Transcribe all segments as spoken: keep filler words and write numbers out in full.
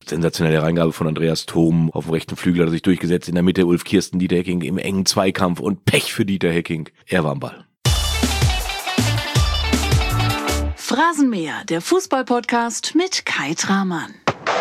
sensationelle Reingabe von Andreas Thom auf dem rechten Flügel, hat er sich durchgesetzt, in der Mitte Ulf Kirsten, Dieter Hecking im engen Zweikampf und Pech für Dieter Hecking. Er war am Ball. Phrasenmäher, der Fußball-Podcast mit Kai Tramann.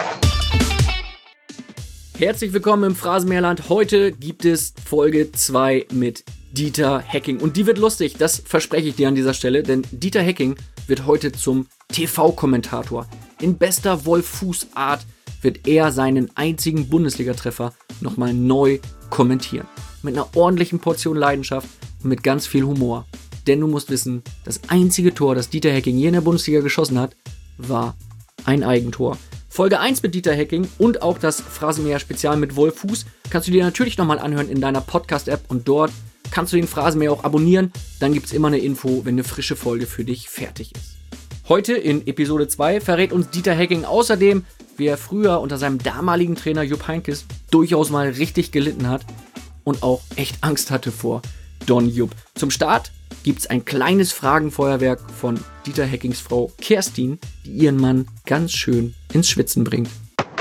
Herzlich willkommen im Phrasenmäherland. Heute gibt es Folge zwei mit Dieter Hecking. Und die wird lustig, das verspreche ich dir an dieser Stelle, denn Dieter Hecking wird heute zum T V-Kommentator. In bester Wolf-Fuß-Art wird er seinen einzigen Bundesliga-Treffer nochmal neu kommentieren. Mit einer ordentlichen Portion Leidenschaft und mit ganz viel Humor. Denn du musst wissen, das einzige Tor, das Dieter Hecking je in der Bundesliga geschossen hat, war ein Eigentor. Folge eins mit Dieter Hecking und auch das Phrasenmäher-Spezial mit Wolf Fuß kannst du dir natürlich nochmal anhören in deiner Podcast-App und dort kannst du den Phrasenmäher auch abonnieren. Dann gibt es immer eine Info, wenn eine frische Folge für dich fertig ist. Heute in Episode zwei verrät uns Dieter Hecking außerdem, wie er früher unter seinem damaligen Trainer Jupp Heynckes durchaus mal richtig gelitten hat und auch echt Angst hatte vor Don Jupp. Zum Start gibt es ein kleines Fragenfeuerwerk von Dieter Heckings Frau Kerstin, die ihren Mann ganz schön ins Schwitzen bringt.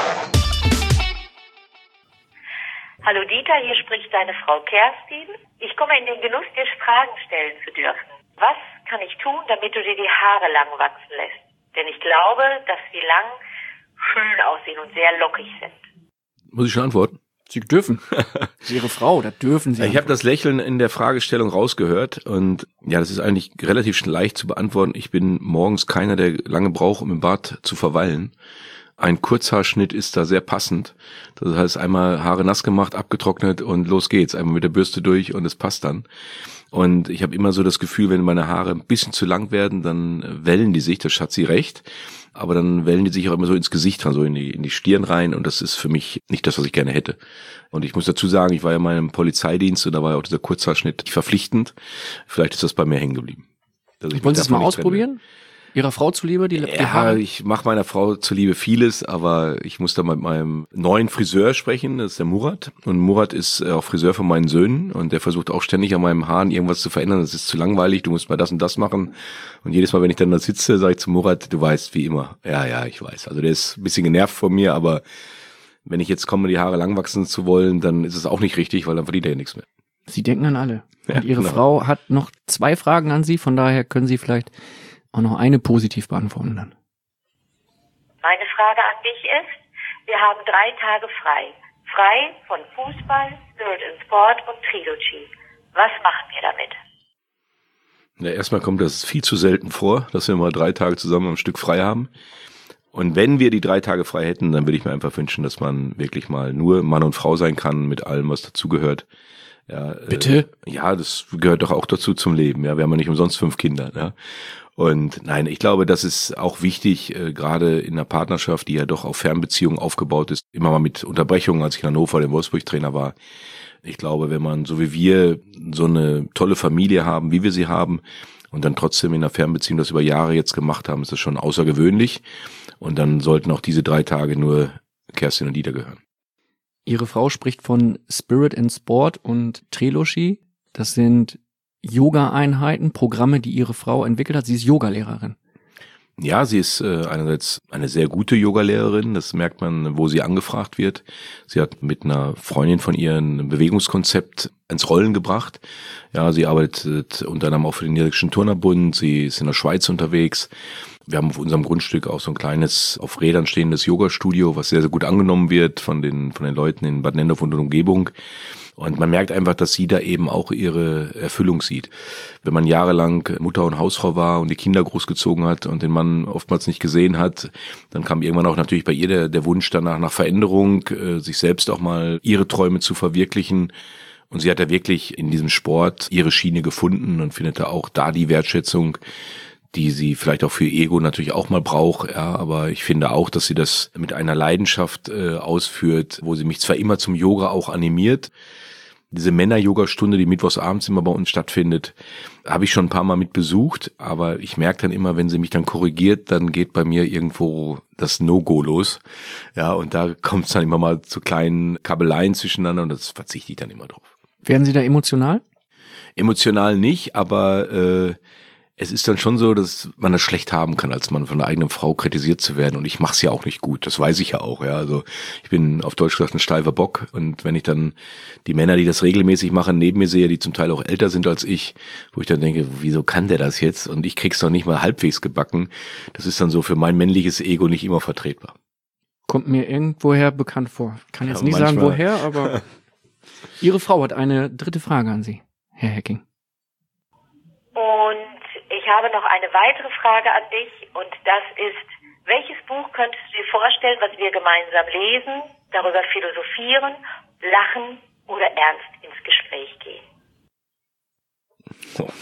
Hallo Dieter, hier spricht deine Frau Kerstin. Ich komme in den Genuss, dir Fragen stellen zu dürfen. Was kann ich tun, damit du dir die Haare lang wachsen lässt? Denn ich glaube, dass sie lang schön aussehen und sehr lockig sind. Muss ich schon antworten? Sie dürfen. Sie Ihre Frau, da dürfen Sie. Ich habe das Lächeln in der Fragestellung rausgehört und ja, das ist eigentlich relativ leicht zu beantworten. Ich bin morgens keiner, der lange braucht, um im Bad zu verweilen. Ein Kurzhaarschnitt ist da sehr passend. Das heißt, einmal Haare nass gemacht, abgetrocknet und los geht's. Einmal mit der Bürste durch und es passt dann. Und ich habe immer so das Gefühl, wenn meine Haare ein bisschen zu lang werden, dann wellen die sich, das hat sie recht. Aber dann wellen die sich auch immer so ins Gesicht, so in die, in die Stirn rein und das ist für mich nicht das, was ich gerne hätte. Und ich muss dazu sagen, ich war ja mal im Polizeidienst und da war ja auch dieser Kurzhaarschnitt verpflichtend. Vielleicht ist das bei mir hängen geblieben. Wollen Sie es mal ausprobieren? Trenne. Ihrer Frau zuliebe? Die, die ja, Haare? Ich mache meiner Frau zuliebe vieles, aber ich muss da mit meinem neuen Friseur sprechen, das ist der Murat. Und Murat ist auch Friseur von meinen Söhnen und der versucht auch ständig an meinen Haaren irgendwas zu verändern. Das ist zu langweilig, du musst mal das und das machen. Und jedes Mal, wenn ich dann da sitze, sage ich zu Murat, du weißt, wie immer. Ja, ja, ich weiß. Also der ist ein bisschen genervt von mir, aber wenn ich jetzt komme, die Haare lang wachsen zu wollen, dann ist es auch nicht richtig, weil dann verdient er ja nichts mehr. Sie denken an alle. Und ja, Ihre genau. Frau hat noch zwei Fragen an Sie, von daher können Sie vielleicht auch noch eine positiv beantworten dann. Meine Frage an dich ist, wir haben drei Tage frei. Frei von Fußball, Spirit in Sport und Trilogy. Was machen wir damit? Ja, erstmal kommt das viel zu selten vor, dass wir mal drei Tage zusammen am Stück frei haben. Und wenn wir die drei Tage frei hätten, dann würde ich mir einfach wünschen, dass man wirklich mal nur Mann und Frau sein kann mit allem, was dazugehört. Ja, Bitte? Äh, ja, das gehört doch auch dazu zum Leben. Ja, wir haben ja nicht umsonst fünf Kinder. Ja. Und nein, ich glaube, das ist auch wichtig, äh, gerade in einer Partnerschaft, die ja doch auf Fernbeziehungen aufgebaut ist, immer mal mit Unterbrechungen, als ich in Hannover, dem Wolfsburg-Trainer war. Ich glaube, wenn man, so wie wir, so eine tolle Familie haben, wie wir sie haben, und dann trotzdem in einer Fernbeziehung das über Jahre jetzt gemacht haben, ist das schon außergewöhnlich. Und dann sollten auch diese drei Tage nur Kerstin und Dieter gehören. Ihre Frau spricht von Spirit in Sport und Trilogy. Das sind Yoga-Einheiten, Programme, die ihre Frau entwickelt hat. Sie ist Yogalehrerin. Ja, sie ist äh, einerseits eine sehr gute Yogalehrerin, das merkt man, wo sie angefragt wird. Sie hat mit einer Freundin von ihr ein Bewegungskonzept ins Rollen gebracht. Ja, sie arbeitet unter anderem auch für den Niedersächsischen Turnerbund, sie ist in der Schweiz unterwegs. Wir haben auf unserem Grundstück auch so ein kleines, auf Rädern stehendes Yoga-Studio, was sehr, sehr gut angenommen wird von den von den Leuten in Bad Nennendorf und Umgebung. Und man merkt einfach, dass sie da eben auch ihre Erfüllung sieht. Wenn man jahrelang Mutter und Hausfrau war und die Kinder großgezogen hat und den Mann oftmals nicht gesehen hat, dann kam irgendwann auch natürlich bei ihr der, der Wunsch danach nach Veränderung, äh, sich selbst auch mal ihre Träume zu verwirklichen. Und sie hat ja wirklich in diesem Sport ihre Schiene gefunden und findet da auch da die Wertschätzung, die sie vielleicht auch für ihr Ego natürlich auch mal braucht, ja, aber ich finde auch, dass sie das mit einer Leidenschaft äh, ausführt, wo sie mich zwar immer zum Yoga auch animiert. Diese Männer-Yoga-Stunde, die mittwochsabends immer bei uns stattfindet, habe ich schon ein paar Mal mit besucht, aber ich merke dann immer, wenn sie mich dann korrigiert, dann geht bei mir irgendwo das No-Go los. Ja, und da kommt es dann immer mal zu kleinen Kabeleien zwischeneinander und das verzichte ich dann immer drauf. Werden Sie da emotional? Emotional nicht, aber äh, Es ist dann schon so, dass man das schlecht haben kann, als Mann von der eigenen Frau kritisiert zu werden. Und ich mache es ja auch nicht gut, das weiß ich ja auch. Ja, also ich bin auf Deutsch gesagt ein steifer Bock. Und wenn ich dann die Männer, die das regelmäßig machen, neben mir sehe, die zum Teil auch älter sind als ich, wo ich dann denke, wieso kann der das jetzt? Und ich krieg's doch nicht mal halbwegs gebacken. Das ist dann so für mein männliches Ego nicht immer vertretbar. Kommt mir irgendwoher bekannt vor. Ich kann jetzt Ja, nicht manchmal. sagen, woher, aber Ihre Frau hat eine dritte Frage an Sie, Herr Hecking. Und ich habe noch eine weitere Frage an dich und das ist, welches Buch könntest du dir vorstellen, was wir gemeinsam lesen, darüber philosophieren, lachen oder ernst ins Gespräch gehen? Oh,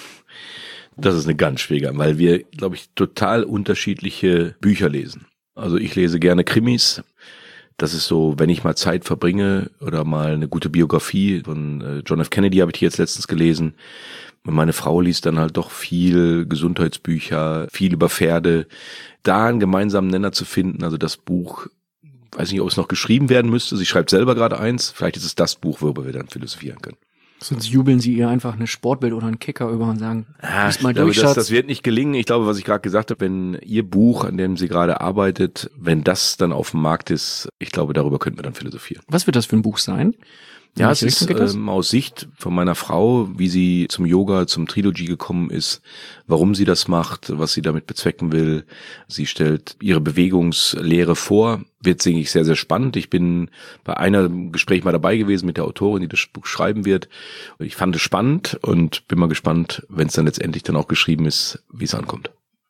das ist eine ganz schwierige, weil wir, glaube ich, total unterschiedliche Bücher lesen. Also ich lese gerne Krimis. Das ist so, wenn ich mal Zeit verbringe oder mal eine gute Biografie von John F. Kennedy habe ich jetzt letztens gelesen. Meine Frau liest dann halt doch viel Gesundheitsbücher, viel über Pferde. Da einen gemeinsamen Nenner zu finden, also das Buch, weiß nicht, ob es noch geschrieben werden müsste. Sie schreibt selber gerade eins. Vielleicht ist es das Buch, worüber wir dann philosophieren können. Sonst jubeln Sie ihr einfach eine Sportbild oder einen Kicker über und sagen, Ah, lies mal ich glaube, durch, das, Schatz. das wird nicht gelingen. Ich glaube, was ich gerade gesagt habe, wenn Ihr Buch, an dem sie gerade arbeitet, wenn das dann auf dem Markt ist, ich glaube, darüber könnten wir dann philosophieren. Was wird das für ein Buch sein? Ja, In es welche ist Richtung geht das? ähm, aus Sicht von meiner Frau, wie sie zum Yoga, zum Trilogy gekommen ist, warum sie das macht, was sie damit bezwecken will. Sie stellt ihre Bewegungslehre vor, wird, denke ich, sehr, sehr spannend. Ich bin bei einem Gespräch mal dabei gewesen mit der Autorin, die das Buch schreiben wird. Ich fand es spannend und bin mal gespannt, wenn es dann letztendlich dann auch geschrieben ist, wie es ankommt.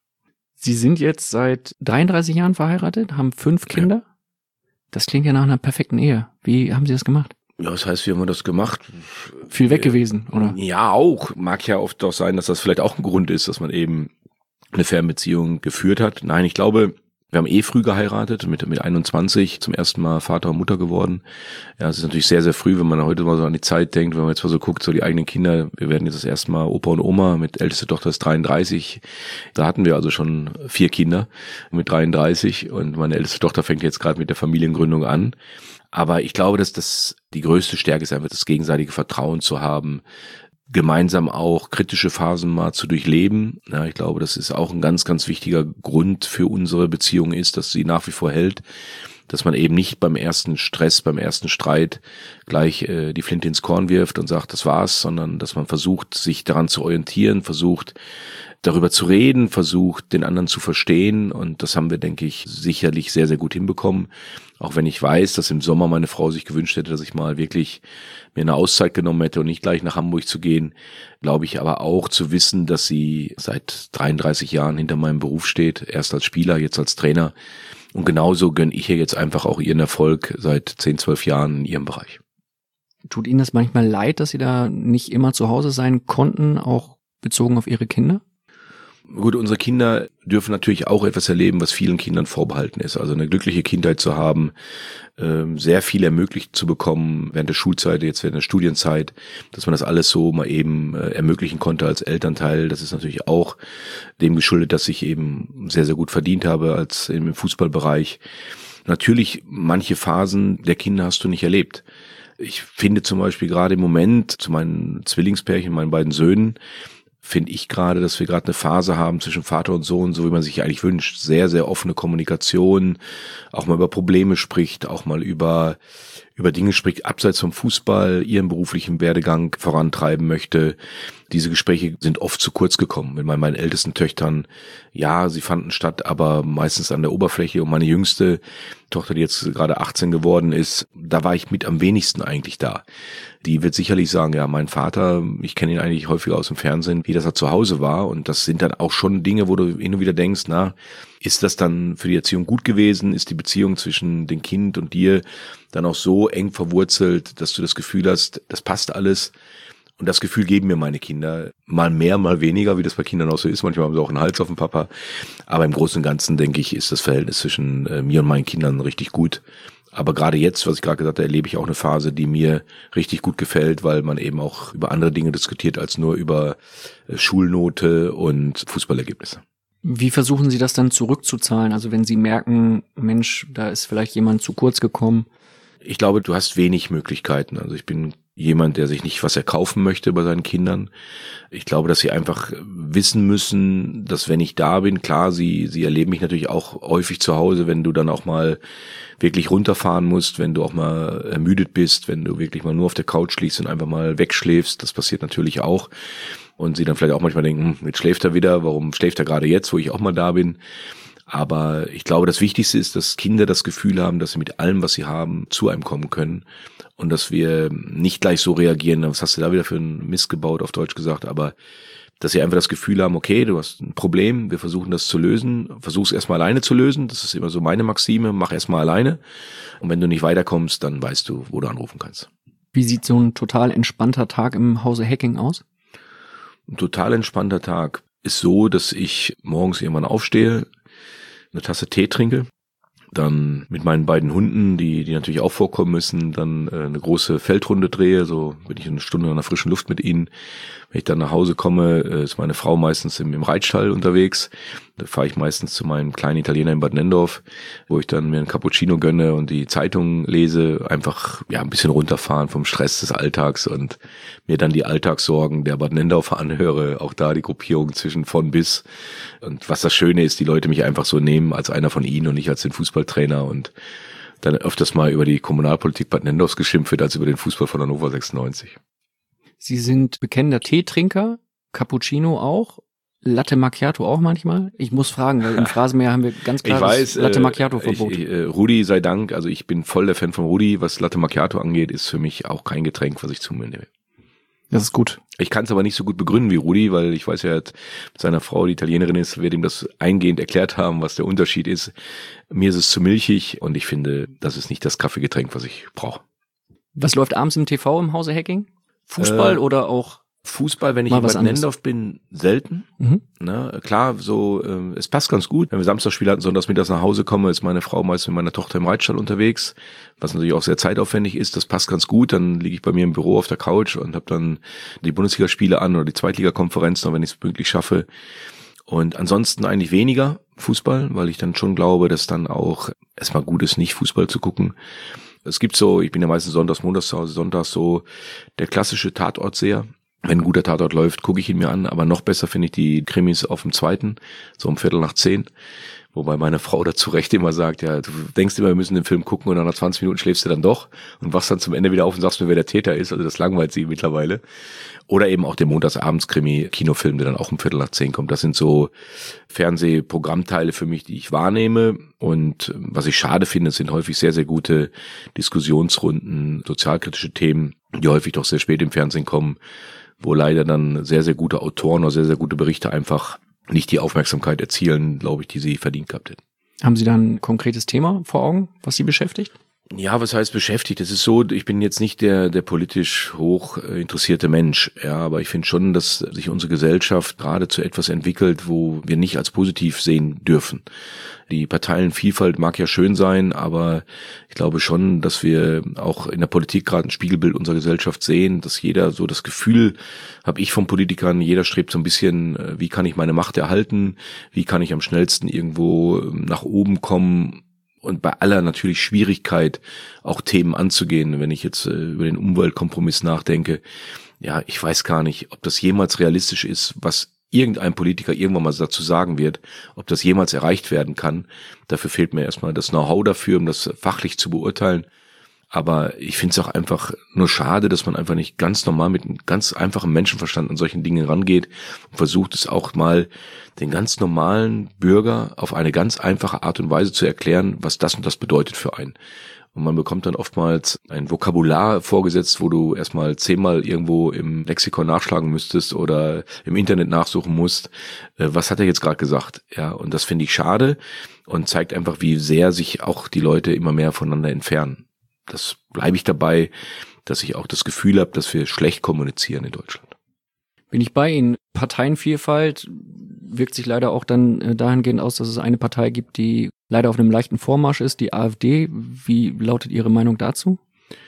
Sie sind jetzt seit dreiunddreißig Jahren verheiratet, haben fünf Kinder. Ja. Das klingt ja nach einer perfekten Ehe. Wie haben Sie das gemacht? Ja, das heißt, wie haben wir das gemacht? Viel weg gewesen, oder? Ja, auch. Mag ja oft auch sein, dass das vielleicht auch ein Grund ist, dass man eben eine Fernbeziehung geführt hat. Nein, ich glaube, wir haben eh früh geheiratet, mit mit einundzwanzig zum ersten Mal Vater und Mutter geworden. Ja, es ist natürlich sehr, sehr früh, wenn man heute mal so an die Zeit denkt, wenn man jetzt mal so guckt, so die eigenen Kinder, wir werden jetzt das erste Mal Opa und Oma, mit älteste Tochter ist dreiunddreißig. Da hatten wir also schon vier Kinder mit dreiunddreißig und meine älteste Tochter fängt jetzt gerade mit der Familiengründung an. Aber ich glaube, dass das die größte Stärke ist, einfach das gegenseitige Vertrauen zu haben, gemeinsam auch kritische Phasen mal zu durchleben. Ja, ich glaube, das ist auch ein ganz, ganz wichtiger Grund für unsere Beziehung ist, dass sie nach wie vor hält, dass man eben nicht beim ersten Stress, beim ersten Streit gleich äh, die Flinte ins Korn wirft und sagt, das war's, sondern dass man versucht, sich daran zu orientieren, versucht, darüber zu reden, versucht, den anderen zu verstehen. Und das haben wir, denke ich, sicherlich sehr, sehr gut hinbekommen. Auch wenn ich weiß, dass im Sommer meine Frau sich gewünscht hätte, dass ich mal wirklich mir eine Auszeit genommen hätte und nicht gleich nach Hamburg zu gehen, glaube ich aber auch zu wissen, dass sie seit dreiunddreißig Jahren hinter meinem Beruf steht, erst als Spieler, jetzt als Trainer. Und genauso gönne ich ihr jetzt einfach auch ihren Erfolg seit zehn, zwölf Jahren in ihrem Bereich. Tut Ihnen das manchmal leid, dass Sie da nicht immer zu Hause sein konnten, auch bezogen auf Ihre Kinder? Gut, unsere Kinder dürfen natürlich auch etwas erleben, was vielen Kindern vorbehalten ist. Also eine glückliche Kindheit zu haben, sehr viel ermöglicht zu bekommen während der Schulzeit, jetzt während der Studienzeit, dass man das alles so mal eben ermöglichen konnte als Elternteil. Das ist natürlich auch dem geschuldet, dass ich eben sehr, sehr gut verdient habe als im Fußballbereich. Natürlich, manche Phasen der Kinder hast du nicht erlebt. Ich finde zum Beispiel gerade im Moment zu meinen Zwillingspärchen, meinen beiden Söhnen, finde ich gerade, dass wir gerade eine Phase haben zwischen Vater und Sohn, so wie man sich eigentlich wünscht. Sehr, sehr offene Kommunikation, auch mal über Probleme spricht, auch mal über über Dinge spricht, abseits vom Fußball, ihren beruflichen Werdegang vorantreiben möchte. Diese Gespräche sind oft zu kurz gekommen. Mit meinen, meinen ältesten Töchtern, ja, sie fanden statt, aber meistens an der Oberfläche. Und meine jüngste Tochter, die jetzt gerade achtzehn geworden ist, da war ich mit am wenigsten eigentlich da. Die wird sicherlich sagen, ja, mein Vater, ich kenne ihn eigentlich häufiger aus dem Fernsehen, wie das er zu Hause war. Und das sind dann auch schon Dinge, wo du hin und wieder denkst, na, ist das dann für die Erziehung gut gewesen? Ist die Beziehung zwischen dem Kind und dir dann auch so eng verwurzelt, dass du das Gefühl hast, das passt alles? Und das Gefühl geben mir meine Kinder mal mehr, mal weniger, wie das bei Kindern auch so ist. Manchmal haben sie auch einen Hals auf dem Papa. Aber im Großen und Ganzen, denke ich, ist das Verhältnis zwischen äh, mir und meinen Kindern richtig gut. Aber gerade jetzt, was ich gerade gesagt habe, erlebe ich auch eine Phase, die mir richtig gut gefällt, weil man eben auch über andere Dinge diskutiert als nur über äh, Schulnote und Fußballergebnisse. Wie versuchen Sie das dann zurückzuzahlen? Also wenn Sie merken, Mensch, da ist vielleicht jemand zu kurz gekommen, Ich glaube, du hast wenig Möglichkeiten. Also ich bin jemand, der sich nicht was erkaufen möchte bei seinen Kindern. Ich glaube, dass sie einfach wissen müssen, dass wenn ich da bin, klar, sie sie erleben mich natürlich auch häufig zu Hause, wenn du dann auch mal wirklich runterfahren musst, wenn du auch mal ermüdet bist, wenn du wirklich mal nur auf der Couch liegst und einfach mal wegschläfst. Das passiert natürlich auch. Und sie dann vielleicht auch manchmal denken, hm, jetzt schläft er wieder, warum schläft er gerade jetzt, wo ich auch mal da bin? Aber ich glaube, das Wichtigste ist, dass Kinder das Gefühl haben, dass sie mit allem, was sie haben, zu einem kommen können und dass wir nicht gleich so reagieren, was hast du da wieder für einen Mist gebaut, auf Deutsch gesagt, aber dass sie einfach das Gefühl haben, okay, du hast ein Problem, wir versuchen das zu lösen, versuch's erstmal alleine zu lösen, das ist immer so meine Maxime, mach erstmal alleine und wenn du nicht weiterkommst, dann weißt du, wo du anrufen kannst. Wie sieht so ein total entspannter Tag im Hause Hecking aus? Ein total entspannter Tag ist so, dass ich morgens irgendwann aufstehe, eine Tasse Tee trinke, dann mit meinen beiden Hunden, die die natürlich auch vorkommen müssen, dann äh, eine große Feldrunde drehe, so bin ich eine Stunde in der frischen Luft mit ihnen. Wenn ich dann nach Hause komme, äh, ist meine Frau meistens im, im Reitstall unterwegs. Da fahre ich meistens zu meinem kleinen Italiener in Bad Nendorf, wo ich dann mir einen Cappuccino gönne und die Zeitung lese, einfach ja ein bisschen runterfahren vom Stress des Alltags und mir dann die Alltagssorgen der Bad Nendorfer anhöre, auch da die Gruppierung zwischen von bis. Und was das Schöne ist, die Leute mich einfach so nehmen als einer von ihnen und nicht als den Fußballtrainer und dann öfters mal über die Kommunalpolitik Bad Nendorfs geschimpft wird, als über den Fußball von Hannover sechsundneunzig. Sie sind bekennender Teetrinker, Cappuccino auch, Latte Macchiato auch manchmal? Ich muss fragen, weil im Phrasenmäher haben wir ganz klar das Latte Macchiato-Verbot. Ich, ich, äh, Rudi sei Dank, also ich bin voll der Fan von Rudi, was Latte Macchiato angeht, ist für mich auch kein Getränk, was ich zu mir nehme. Das ist gut. Ich kann es aber nicht so gut begründen wie Rudi, weil ich weiß ja, mit seiner Frau, die Italienerin ist, wird ihm das eingehend erklärt haben, was der Unterschied ist. Mir ist es zu milchig und ich finde, das ist nicht das Kaffeegetränk, was ich brauche. Was läuft abends im T V im Hause Hecking? Fußball äh, oder auch Fußball, wenn ich in Bad Nendorf bin, selten. Mhm. Na, klar, so äh, es passt ganz gut. Wenn wir Samstagspiele hatten, sonntags mittags nach Hause kommen, ist meine Frau meist mit meiner Tochter im Reitstall unterwegs, was natürlich auch sehr zeitaufwendig ist. Das passt ganz gut. Dann liege ich bei mir im Büro auf der Couch und habe dann die Bundesligaspiele an oder die Zweitligakonferenz, wenn ich es pünktlich schaffe. Und ansonsten eigentlich weniger Fußball, weil ich dann schon glaube, dass dann auch erstmal gut ist, nicht Fußball zu gucken. Es gibt so, ich bin ja meistens sonntags, montags zu Hause, sonntags so der klassische Tatortseher. Wenn ein guter Tatort läuft, gucke ich ihn mir an, aber noch besser finde ich die Krimis auf dem zweiten, so um Viertel nach zehn. Wobei meine Frau dazu recht immer sagt, ja, du denkst immer, wir müssen den Film gucken und dann nach zwanzig Minuten schläfst du dann doch und wachst dann zum Ende wieder auf und sagst mir, wer der Täter ist. Also das langweilt sie mittlerweile. Oder eben auch der Montagsabends-Krimi-Kinofilm, der dann auch um Viertel nach zehn kommt. Das sind so Fernsehprogrammteile für mich, die ich wahrnehme. Und was ich schade finde, sind häufig sehr, sehr gute Diskussionsrunden, sozialkritische Themen, die häufig doch sehr spät im Fernsehen kommen, wo leider dann sehr, sehr gute Autoren oder sehr, sehr gute Berichte einfach nicht die Aufmerksamkeit erzielen, glaube ich, die sie verdient gehabt hätten. Haben Sie da ein konkretes Thema vor Augen, was Sie beschäftigt? Ja, was heißt beschäftigt? Es ist so, ich bin jetzt nicht der der politisch hoch interessierte Mensch, ja, aber ich finde schon, dass sich unsere Gesellschaft gerade zu etwas entwickelt, wo wir nicht als positiv sehen dürfen. Die Parteienvielfalt mag ja schön sein, aber ich glaube schon, dass wir auch in der Politik gerade ein Spiegelbild unserer Gesellschaft sehen, dass jeder so das Gefühl, habe ich von Politikern, jeder strebt so ein bisschen, wie kann ich meine Macht erhalten, wie kann ich am schnellsten irgendwo nach oben kommen, und bei aller natürlich Schwierigkeit auch Themen anzugehen. Wenn ich jetzt äh, über den Umweltkompromiss nachdenke, ja, ich weiß gar nicht, ob das jemals realistisch ist, was irgendein Politiker irgendwann mal dazu sagen wird, ob das jemals erreicht werden kann. Dafür fehlt mir erstmal das Know-how dafür, um das fachlich zu beurteilen. Aber ich finde es auch einfach nur schade, dass man einfach nicht ganz normal mit einem ganz einfachen Menschenverstand an solchen Dingen rangeht und versucht es auch mal den ganz normalen Bürger auf eine ganz einfache Art und Weise zu erklären, was das und das bedeutet für einen. Und man bekommt dann oftmals ein Vokabular vorgesetzt, wo du erstmal zehnmal irgendwo im Lexikon nachschlagen müsstest oder im Internet nachsuchen musst. Was hat er jetzt gerade gesagt? Ja, und das finde ich schade und zeigt einfach, wie sehr sich auch die Leute immer mehr voneinander entfernen. Das bleibe ich dabei, dass ich auch das Gefühl habe, dass wir schlecht kommunizieren in Deutschland. Bin ich bei Ihnen. Parteienvielfalt wirkt sich leider auch dann äh, dahingehend aus, dass es eine Partei gibt, die leider auf einem leichten Vormarsch ist, die AfD. Wie lautet Ihre Meinung dazu?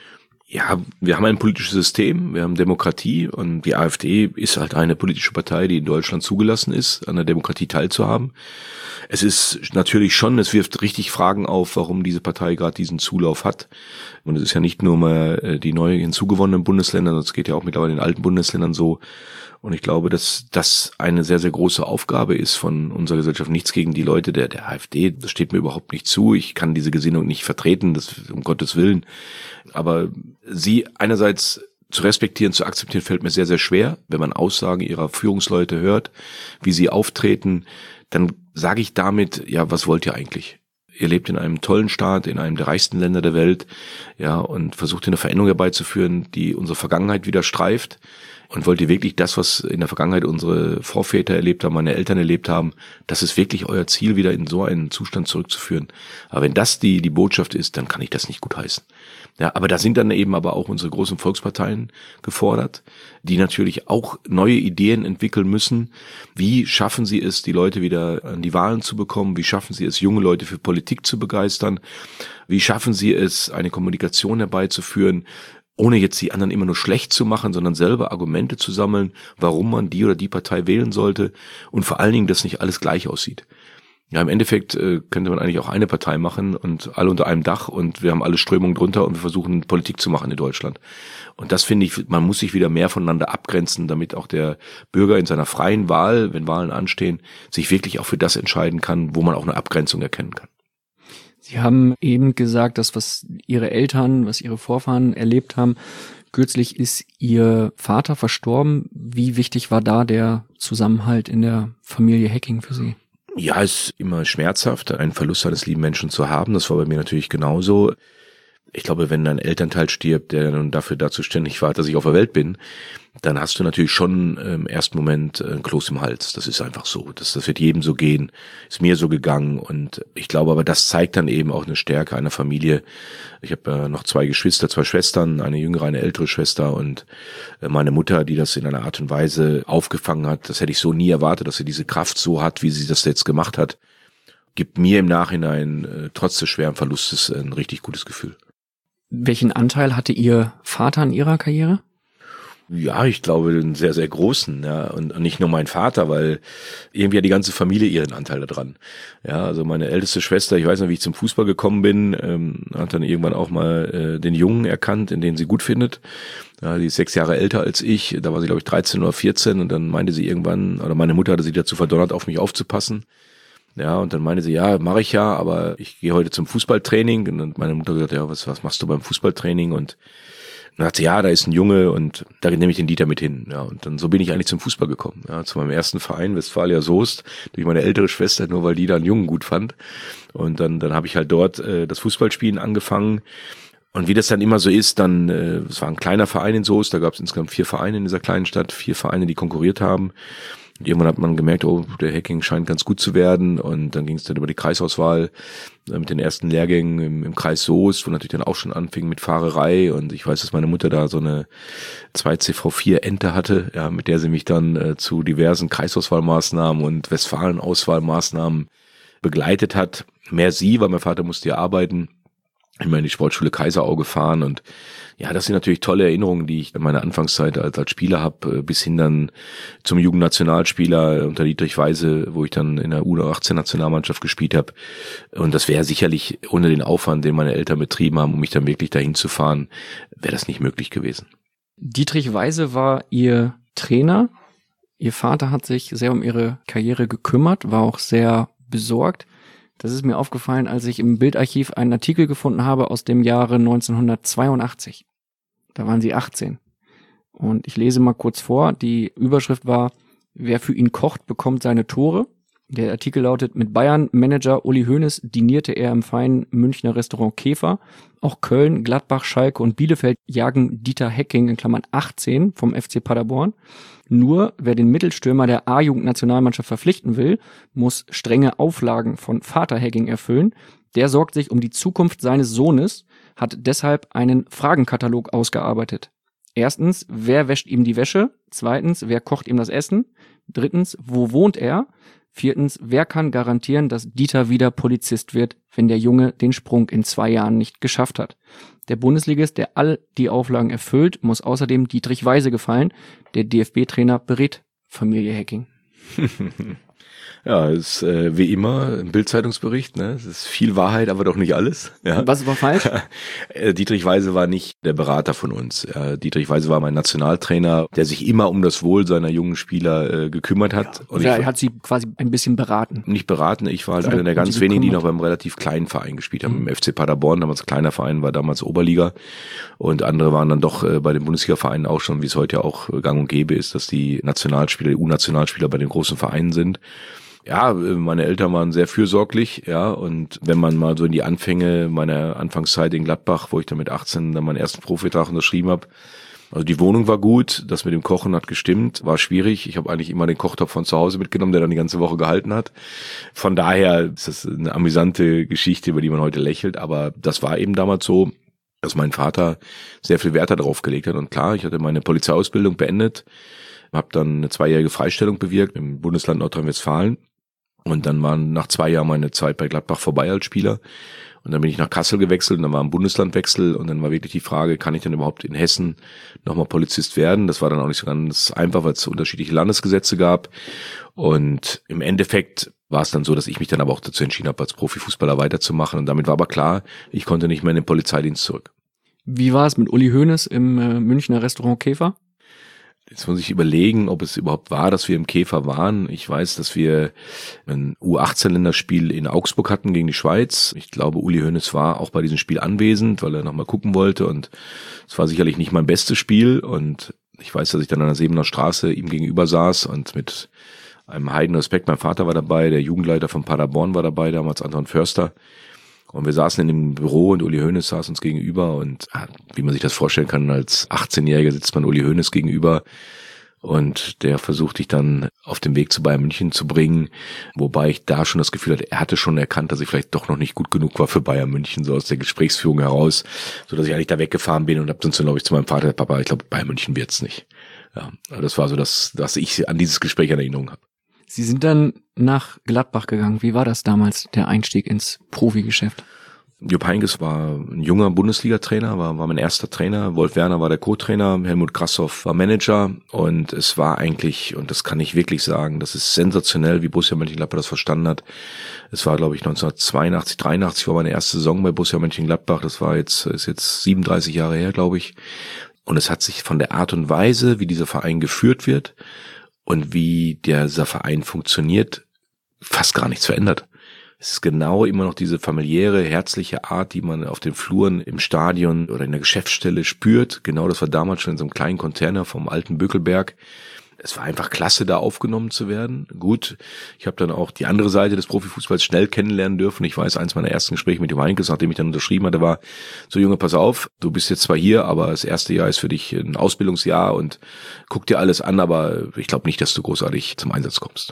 Ja, wir haben ein politisches System, wir haben Demokratie und die AfD ist halt eine politische Partei, die in Deutschland zugelassen ist, an der Demokratie teilzuhaben. Es ist natürlich schon, es wirft richtig Fragen auf, warum diese Partei gerade diesen Zulauf hat. Und es ist ja nicht nur mal die neu hinzugewonnenen Bundesländer, sondern es geht ja auch mittlerweile in den alten Bundesländern so. Und ich glaube, dass das eine sehr, sehr große Aufgabe ist von unserer Gesellschaft. Nichts gegen die Leute der, der AfD, das steht mir überhaupt nicht zu. Ich kann diese Gesinnung nicht vertreten, das um Gottes Willen. Aber sie einerseits zu respektieren, zu akzeptieren, fällt mir sehr, sehr schwer. Wenn man Aussagen ihrer Führungsleute hört, wie sie auftreten, dann sage ich damit, ja, was wollt ihr eigentlich? Ihr lebt in einem tollen Staat, in einem der reichsten Länder der Welt, ja, und versucht eine Veränderung herbeizuführen, die unsere Vergangenheit wieder streift. Und wollt ihr wirklich das, was in der Vergangenheit unsere Vorväter erlebt haben, meine Eltern erlebt haben, das ist wirklich euer Ziel, wieder in so einen Zustand zurückzuführen. Aber wenn das die die Botschaft ist, dann kann ich das nicht gutheißen. Ja, aber da sind dann eben aber auch unsere großen Volksparteien gefordert, die natürlich auch neue Ideen entwickeln müssen. Wie schaffen sie es, die Leute wieder an die Wahlen zu bekommen? Wie schaffen sie es, junge Leute für Politik zu begeistern? Wie schaffen sie es, eine Kommunikation herbeizuführen, ohne jetzt die anderen immer nur schlecht zu machen, sondern selber Argumente zu sammeln, warum man die oder die Partei wählen sollte und vor allen Dingen, dass nicht alles gleich aussieht. Ja, im Endeffekt äh, könnte man eigentlich auch eine Partei machen und alle unter einem Dach und wir haben alle Strömungen drunter und wir versuchen Politik zu machen in Deutschland. Und das finde ich, man muss sich wieder mehr voneinander abgrenzen, damit auch der Bürger in seiner freien Wahl, wenn Wahlen anstehen, sich wirklich auch für das entscheiden kann, wo man auch eine Abgrenzung erkennen kann. Sie haben eben gesagt, dass was Ihre Eltern, was Ihre Vorfahren erlebt haben, kürzlich ist Ihr Vater verstorben. Wie wichtig war da der Zusammenhalt in der Familie Hecking für Sie? Ja, es ist immer schmerzhaft, einen Verlust eines lieben Menschen zu haben. Das war bei mir natürlich genauso. Ich glaube, wenn dein Elternteil stirbt, der nun dafür dazu ständig war, dass ich auf der Welt bin, dann hast du natürlich schon im ersten Moment ein Kloß im Hals. Das ist einfach so. Das, das wird jedem so gehen. Ist mir so gegangen. Und ich glaube aber, das zeigt dann eben auch eine Stärke einer Familie. Ich habe äh, noch zwei Geschwister, zwei Schwestern, eine jüngere, eine ältere Schwester und äh, meine Mutter, die das in einer Art und Weise aufgefangen hat. Das hätte ich so nie erwartet, dass sie diese Kraft so hat, wie sie das jetzt gemacht hat. Gibt mir im Nachhinein, äh, trotz des schweren Verlustes, ein richtig gutes Gefühl. Welchen Anteil hatte Ihr Vater an Ihrer Karriere? Ja, ich glaube, einen sehr, sehr großen, ja, und nicht nur mein Vater, weil irgendwie hat die ganze Familie ihren Anteil daran. Ja, also meine älteste Schwester, ich weiß noch, wie ich zum Fußball gekommen bin, ähm, hat dann irgendwann auch mal äh, den Jungen erkannt, in den sie gut findet. Ja, die ist sechs Jahre älter als ich, da war sie, glaube ich, dreizehn oder vierzehn und dann meinte sie irgendwann, oder meine Mutter hatte sie dazu verdonnert, auf mich aufzupassen. Ja, und dann meinte sie, ja, mache ich ja, aber ich gehe heute zum Fußballtraining. Und dann meine Mutter gesagt, ja, was, was machst du beim Fußballtraining? Und dann hat sie, ja, da ist ein Junge und da nehme ich den Dieter mit hin. Ja, und dann so bin ich eigentlich zum Fußball gekommen. Ja, zu meinem ersten Verein, Westfalia Soest, durch meine ältere Schwester, nur weil die da einen Jungen gut fand. Und dann, dann habe ich halt dort äh, das Fußballspielen angefangen. Und wie das dann immer so ist, dann, äh, es war ein kleiner Verein in Soest, da gab es insgesamt vier Vereine in dieser kleinen Stadt, vier Vereine, die konkurriert haben. Und irgendwann hat man gemerkt, oh, der Hecking scheint ganz gut zu werden. Und dann ging es dann über die Kreisauswahl äh, mit den ersten Lehrgängen im, im Kreis Soest, wo natürlich dann auch schon anfing mit Fahrerei. Und ich weiß, dass meine Mutter da so eine zwei C V vier Ente hatte, ja, mit der sie mich dann äh, zu diversen Kreisauswahlmaßnahmen und Westfalen-Auswahlmaßnahmen begleitet hat. Mehr sie, weil mein Vater musste ja arbeiten. Immer in die Sportschule Kaiserau gefahren und ja, das sind natürlich tolle Erinnerungen, die ich in meiner Anfangszeit als, als Spieler habe, bis hin dann zum Jugendnationalspieler unter Dietrich Weise, wo ich dann in der U achtzehn Nationalmannschaft gespielt habe. Und das wäre sicherlich ohne den Aufwand, den meine Eltern betrieben haben, um mich dann wirklich dahin zu fahren, wäre das nicht möglich gewesen. Dietrich Weise war Ihr Trainer. Ihr Vater hat sich sehr um Ihre Karriere gekümmert, war auch sehr besorgt. Das ist mir aufgefallen, als ich im Bildarchiv einen Artikel gefunden habe aus dem Jahre neunzehnhundertzweiundachtzig. Da waren Sie achtzehn. Und ich lese mal kurz vor. Die Überschrift war, wer für ihn kocht, bekommt seine Tore. Der Artikel lautet, mit Bayern-Manager Uli Hoeneß dinierte er im feinen Münchner Restaurant Käfer. Auch Köln, Gladbach, Schalke und Bielefeld jagen Dieter Hecking in Klammern achtzehn vom F C Paderborn. Nur wer den Mittelstürmer der A-Jugend-Nationalmannschaft verpflichten will, muss strenge Auflagen von Vater Hecking erfüllen. Der sorgt sich um die Zukunft seines Sohnes, hat deshalb einen Fragenkatalog ausgearbeitet. Erstens, wer wäscht ihm die Wäsche? Zweitens, wer kocht ihm das Essen? Drittens, wo wohnt er? Viertens, wer kann garantieren, dass Dieter wieder Polizist wird, wenn der Junge den Sprung in zwei Jahren nicht geschafft hat? Der Bundesligist, der all die Auflagen erfüllt, muss außerdem Dietrich Weise gefallen. Der D F B-Trainer berät Familie Hecking. Ja, ist äh, wie immer ein Bild-Zeitungsbericht, ne? Es ist viel Wahrheit, aber doch nicht alles. Ja. Was war falsch? Dietrich Weise war nicht der Berater von uns. Ja, Dietrich Weise war mein Nationaltrainer, der sich immer um das Wohl seiner jungen Spieler äh, gekümmert hat. Ja, und er ich, hat sie quasi ein bisschen beraten. Nicht beraten, ich war halt Oder einer der ganz sie wenigen, die gekümmert. noch beim relativ kleinen Verein gespielt haben. Mhm. Im F C Paderborn, damals kleiner Verein, war damals Oberliga. Und andere waren dann doch äh, bei den Bundesliga-Vereinen auch schon, wie es heute ja auch gang und gäbe ist, dass die Nationalspieler, die U-Nationalspieler bei den großen Vereinen sind. Ja, meine Eltern waren sehr fürsorglich, ja, und wenn man mal so in die Anfänge meiner Anfangszeit in Gladbach, wo ich dann mit achtzehn dann meinen ersten Profivertrag unterschrieben habe, also die Wohnung war gut, das mit dem Kochen hat gestimmt, war schwierig. Ich habe eigentlich immer den Kochtopf von zu Hause mitgenommen, der dann die ganze Woche gehalten hat. Von daher ist das eine amüsante Geschichte, über die man heute lächelt, aber das war eben damals so, dass mein Vater sehr viel Wert darauf gelegt hat. Und klar, ich hatte meine Polizeiausbildung beendet, habe dann eine zweijährige Freistellung bewirkt im Bundesland Nordrhein-Westfalen. Und dann waren nach zwei Jahren meine Zeit bei Gladbach vorbei als Spieler. Und dann bin ich nach Kassel gewechselt und dann war ein Bundeslandwechsel und dann war wirklich die Frage, kann ich denn überhaupt in Hessen nochmal Polizist werden? Das war dann auch nicht so ganz einfach, weil es unterschiedliche Landesgesetze gab. Und im Endeffekt war es dann so, dass ich mich dann aber auch dazu entschieden habe, als Profifußballer weiterzumachen. Und damit war aber klar, ich konnte nicht mehr in den Polizeidienst zurück. Wie war es mit Uli Hoeneß im äh, Münchner Restaurant Käfer? Jetzt muss ich überlegen, ob es überhaupt war, dass wir im Käfer waren. Ich weiß, dass wir ein U achtzehn-Länderspiel in Augsburg hatten gegen die Schweiz. Ich glaube, Uli Hoeneß war auch bei diesem Spiel anwesend, weil er nochmal gucken wollte. Und es war sicherlich nicht mein bestes Spiel. Und ich weiß, dass ich dann an der Sebener Straße ihm gegenüber saß und mit einem heiden Respekt. Mein Vater war dabei, der Jugendleiter von Paderborn war dabei, damals Anton Förster. Und wir saßen in dem Büro und Uli Hoeneß saß uns gegenüber und wie man sich das vorstellen kann, als achtzehnjähriger sitzt man Uli Hoeneß gegenüber und der versucht dich dann auf den Weg zu Bayern München zu bringen, wobei ich da schon das Gefühl hatte, er hatte schon erkannt, dass ich vielleicht doch noch nicht gut genug war für Bayern München, so aus der Gesprächsführung heraus, so dass ich eigentlich da weggefahren bin und hab dann, glaube ich, zu meinem Vater gesagt, Papa, ich glaube, Bayern München wird's nicht. Ja, das war so, dass, dass ich an dieses Gespräch in Erinnerung habe. Sie sind dann nach Gladbach gegangen. Wie war das damals, der Einstieg ins Profigeschäft? Jupp Heynckes war ein junger Bundesliga-Trainer, war, war mein erster Trainer. Wolf Werner war der Co-Trainer, Helmut Grassoff war Manager und es war eigentlich, und das kann ich wirklich sagen, das ist sensationell, wie Borussia Mönchengladbach das verstanden hat. Es war, glaube ich, neunzehnhundertzweiundachtzig, dreiundachtzig war meine erste Saison bei Borussia Mönchengladbach. Das war jetzt, ist jetzt siebenunddreißig Jahre her, glaube ich. Und es hat sich von der Art und Weise, wie dieser Verein geführt wird, und wie dieser Verein funktioniert, fast gar nichts verändert. Es ist genau immer noch diese familiäre, herzliche Art, die man auf den Fluren im Stadion oder in der Geschäftsstelle spürt. Genau das war damals schon in so einem kleinen Container vom alten Bökelberg. Es war einfach klasse, da aufgenommen zu werden. Gut, ich habe dann auch die andere Seite des Profifußballs schnell kennenlernen dürfen. Ich weiß, eins meiner ersten Gespräche mit dem Heynckes, nachdem ich dann unterschrieben hatte, war, so Junge, pass auf, du bist jetzt zwar hier, aber das erste Jahr ist für dich ein Ausbildungsjahr und guck dir alles an, aber ich glaube nicht, dass du großartig zum Einsatz kommst.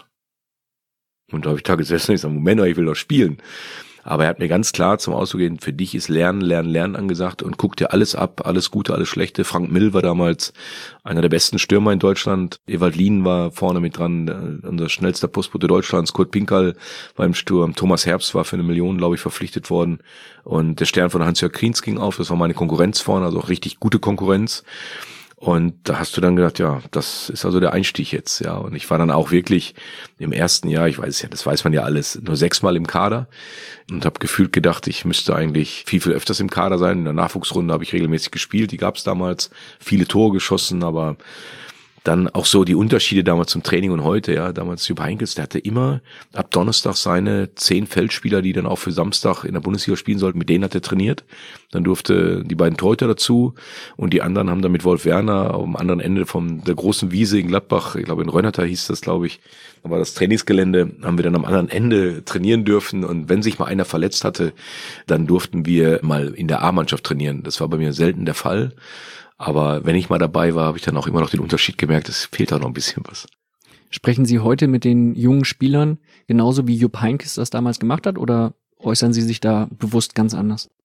Und da habe ich da gesessen und ich sage, Moment, ich will doch spielen. Aber er hat mir ganz klar zum Ausdruck gegeben, für dich ist Lernen, Lernen, Lernen angesagt und guck dir alles ab, alles Gute, alles Schlechte. Frank Mill war damals einer der besten Stürmer in Deutschland. Ewald Lien war vorne mit dran, unser schnellster Postbote Deutschlands. Kurt Pinkerl war im Sturm. Thomas Herbst war für eine Million, glaube ich, verpflichtet worden. Und der Stern von Hans-Jörg Kriens ging auf. Das war meine Konkurrenz vorne, also auch richtig gute Konkurrenz. Und da hast du dann gedacht, ja, das ist also der Einstieg jetzt, ja. Und ich war dann auch wirklich im ersten Jahr, ich weiß ja, das weiß man ja alles, nur sechsmal im Kader und habe gefühlt gedacht, ich müsste eigentlich viel, viel öfters im Kader sein. In der Nachwuchsrunde habe ich regelmäßig gespielt, die gab es damals, viele Tore geschossen, aber dann auch so die Unterschiede damals zum Training und heute, ja, damals Jupp Heynckes, der hatte immer ab Donnerstag seine zehn Feldspieler, die dann auch für Samstag in der Bundesliga spielen sollten, mit denen hat er trainiert. Dann durfte die beiden Torhüter dazu und die anderen haben dann mit Wolf Werner am anderen Ende von der großen Wiese in Gladbach, ich glaube in Rönnerter hieß das, glaube ich, da war das Trainingsgelände, haben wir dann am anderen Ende trainieren dürfen und wenn sich mal einer verletzt hatte, dann durften wir mal in der A-Mannschaft trainieren. Das war bei mir selten der Fall. Aber wenn ich mal dabei war, habe ich dann auch immer noch den Unterschied gemerkt, es fehlt da noch ein bisschen was. Sprechen Sie heute mit den jungen Spielern genauso wie Jupp Heynckes das damals gemacht hat oder äußern Sie sich da bewusst ganz anders?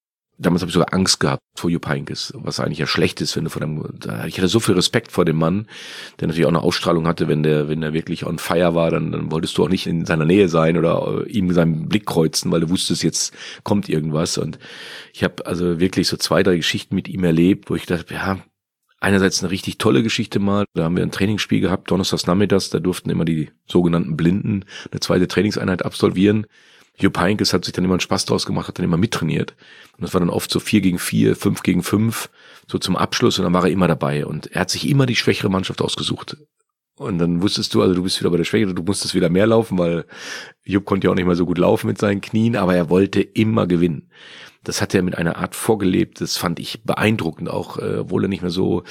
damals habe ich sogar Angst gehabt vor Jupp Heynckes, was eigentlich ja schlecht ist, wenn du von dem, ich hatte so viel Respekt vor dem Mann, der natürlich auch eine Ausstrahlung hatte, wenn der, wenn der wirklich on fire war, dann, dann wolltest du auch nicht in seiner Nähe sein oder ihm seinen Blick kreuzen, weil du wusstest, jetzt kommt irgendwas. Und ich habe also wirklich so zwei, drei Geschichten mit ihm erlebt, wo ich dachte, ja, einerseits eine richtig tolle Geschichte mal, da haben wir ein Trainingsspiel gehabt, donnerstags nachmittags, da durften immer die sogenannten Blinden eine zweite Trainingseinheit absolvieren. Jupp Heynckes hat sich dann immer einen Spaß draus gemacht, hat dann immer mittrainiert. Und das war dann oft so vier gegen vier, fünf gegen fünf, so zum Abschluss, und dann war er immer dabei. Und er hat sich immer die schwächere Mannschaft ausgesucht. Und dann wusstest du, also du bist wieder bei der Schwäche, du musstest wieder mehr laufen, weil Jupp konnte ja auch nicht mehr so gut laufen mit seinen Knien, aber er wollte immer gewinnen. Das hat er mit einer Art vorgelebt, das fand ich beeindruckend, auch äh, obwohl er nicht mehr so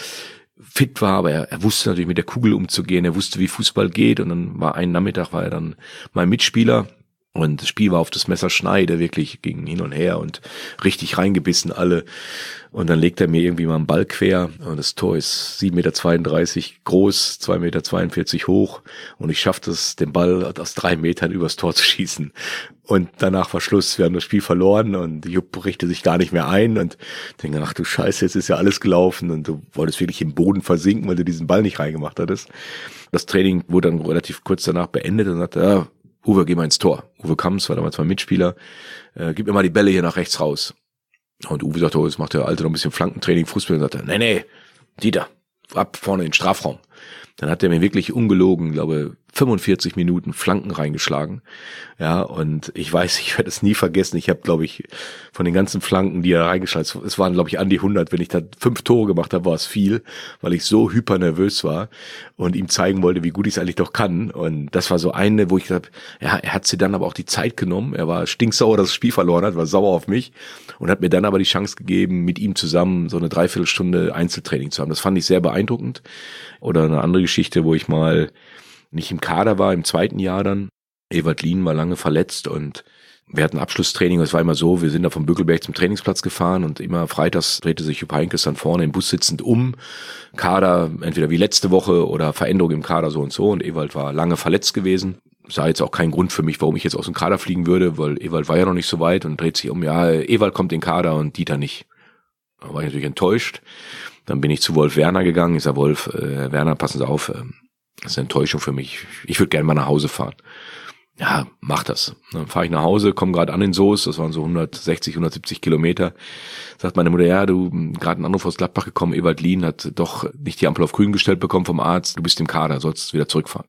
fit war, aber er, er wusste natürlich mit der Kugel umzugehen, er wusste, wie Fußball geht, und dann war ein Nachmittag, war er dann mein Mitspieler. Und das Spiel war auf das Messer Schneide, wirklich ging hin und her und richtig reingebissen alle. Und dann legt er mir irgendwie mal einen Ball quer und das Tor ist sieben Meter zweiunddreißig groß, zwei Meter zweiundvierzig hoch, und ich schaffte es, den Ball aus drei Metern übers Tor zu schießen. Und danach war Schluss, wir haben das Spiel verloren und Jupp richtete sich gar nicht mehr ein und denke, ach du Scheiße, jetzt ist ja alles gelaufen, und du wolltest wirklich im Boden versinken, weil du diesen Ball nicht reingemacht hattest. Das Training wurde dann relativ kurz danach beendet und sagte, ja, Uwe, geh mal ins Tor. Uwe Kamps war damals mein Mitspieler. Äh, gib mir mal die Bälle hier nach rechts raus. Und Uwe sagte, oh, jetzt macht der Alte noch ein bisschen Flankentraining, Fußball. Und sagte, nee, nee, Dieter, ab vorne in den Strafraum. Dann hat er mir wirklich ungelogen, glaube fünfundvierzig Minuten Flanken reingeschlagen. Ja, und ich weiß, ich werde es nie vergessen. Ich habe, glaube ich, von den ganzen Flanken, die er reingeschlagen hat, es waren, glaube ich, an die hundert. Wenn ich da fünf Tore gemacht habe, war es viel, weil ich so hypernervös war und ihm zeigen wollte, wie gut ich es eigentlich doch kann. Und das war so eine, wo ich gesagt habe, ja, er hat sie dann aber auch die Zeit genommen. Er war stinksauer, dass das Spiel verloren hat, war sauer auf mich und hat mir dann aber die Chance gegeben, mit ihm zusammen so eine Dreiviertelstunde Einzeltraining zu haben. Das fand ich sehr beeindruckend. Oder eine andere Geschichte, wo ich mal nicht im Kader war, im zweiten Jahr dann. Ewald Lien war lange verletzt und wir hatten Abschlusstraining. Es war immer so, wir sind da vom Bückelberg zum Trainingsplatz gefahren und immer freitags drehte sich Jupp Heynckes dann vorne im Bus sitzend um. Kader, entweder wie letzte Woche oder Veränderung im Kader so und so. Und Ewald war lange verletzt gewesen. Sah jetzt auch kein Grund für mich, warum ich jetzt aus dem Kader fliegen würde, weil Ewald war ja noch nicht so weit und dreht sich um, ja, Ewald kommt in den Kader und Dieter nicht. Da war ich natürlich enttäuscht. Dann bin ich zu Wolf Werner gegangen. Ich sag, Wolf, äh, Werner, passen Sie auf, äh, das ist eine Enttäuschung für mich. Ich würde gerne mal nach Hause fahren. Ja, mach das. Dann fahre ich nach Hause, komme gerade an in Soest, das waren so hundertsechzig, hundertsiebzig Kilometer. Sagt meine Mutter, ja, du gerade ein Anruf aus Gladbach gekommen, Ewald Lien hat doch nicht die Ampel auf grün gestellt bekommen vom Arzt, du bist im Kader, sollst wieder zurückfahren.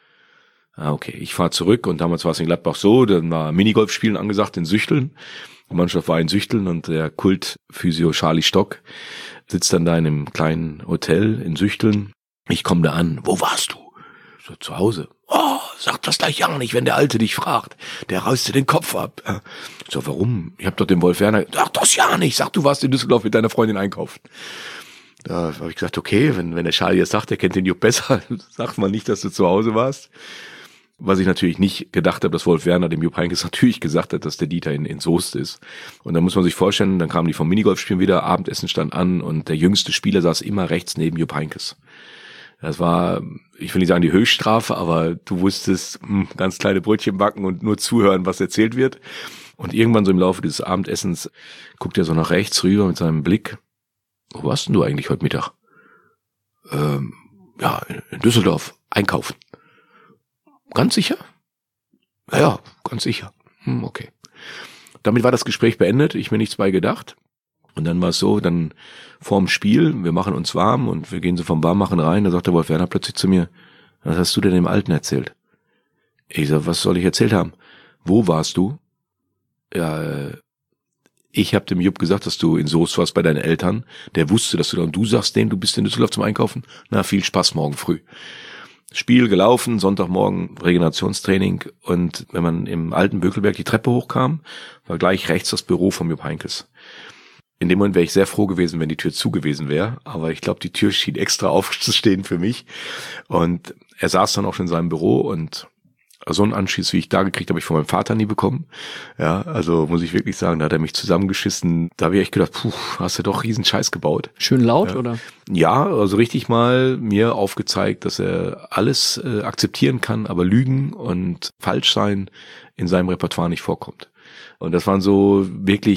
Ah, okay, ich fahre zurück und damals war es in Gladbach so, dann war Minigolfspielen angesagt in Süchteln. Die Mannschaft war in Süchteln und der Kultphysio Charlie Stock sitzt dann da in einem kleinen Hotel in Süchteln. Ich komme da an, wo warst du? So, zu Hause. Oh, sag das gleich ja nicht, wenn der Alte dich fragt. Der reißt dir den Kopf ab. So, warum? Ich hab doch den Wolf Werner. Sag das ja nicht. Sag, du warst in Düsseldorf mit deiner Freundin einkaufen. Da habe ich gesagt, okay, wenn wenn der Charlie jetzt sagt, der kennt den Jupp besser, sagt man nicht, dass du zu Hause warst. Was ich natürlich nicht gedacht habe, dass Wolf Werner dem Jupp Heynckes natürlich gesagt hat, dass der Dieter in, in Soest ist. Und dann muss man sich vorstellen, dann kamen die vom Minigolfspielen wieder, Abendessen stand an und der jüngste Spieler saß immer rechts neben Jupp Heynckes. Das war, ich will nicht sagen die Höchststrafe, aber du wusstest, mh, ganz kleine Brötchen backen und nur zuhören, was erzählt wird. Und irgendwann so im Laufe dieses Abendessens guckt er so nach rechts rüber mit seinem Blick. Wo warst denn du eigentlich heute Mittag? Ähm, ja, in Düsseldorf, einkaufen. Ganz sicher? Ja, ja, ganz sicher. Hm, okay. Damit war das Gespräch beendet, ich mir nichts bei gedacht. Und dann war es so, dann vorm Spiel, wir machen uns warm und wir gehen so vom Warmmachen rein, da sagt der Wolf Werner plötzlich zu mir, was hast du denn dem Alten erzählt? Ich sag, was soll ich erzählt haben? Wo warst du? Ja, ich hab dem Jupp gesagt, dass du in Soest warst bei deinen Eltern. Der wusste, dass du da, und du sagst dem, du bist in Düsseldorf zum Einkaufen? Na, viel Spaß morgen früh. Spiel gelaufen, Sonntagmorgen Regenerationstraining, und wenn man im alten Bökelberg die Treppe hochkam, war gleich rechts das Büro von Jupp Heynckes. In dem Moment wäre ich sehr froh gewesen, wenn die Tür zu gewesen wäre, aber ich glaube, die Tür schien extra aufzustehen für mich. Und er saß dann auch schon in seinem Büro, und so einen Anschluss, wie ich da gekriegt habe, ich von meinem Vater nie bekommen. Ja, also muss ich wirklich sagen, da hat er mich zusammengeschissen. Da habe ich echt gedacht, puh, hast du doch riesen Scheiß gebaut. Schön laut, ja. Oder? Ja, also richtig mal mir aufgezeigt, dass er alles äh, akzeptieren kann, aber Lügen und Falschsein in seinem Repertoire nicht vorkommt. Und das waren so wirklich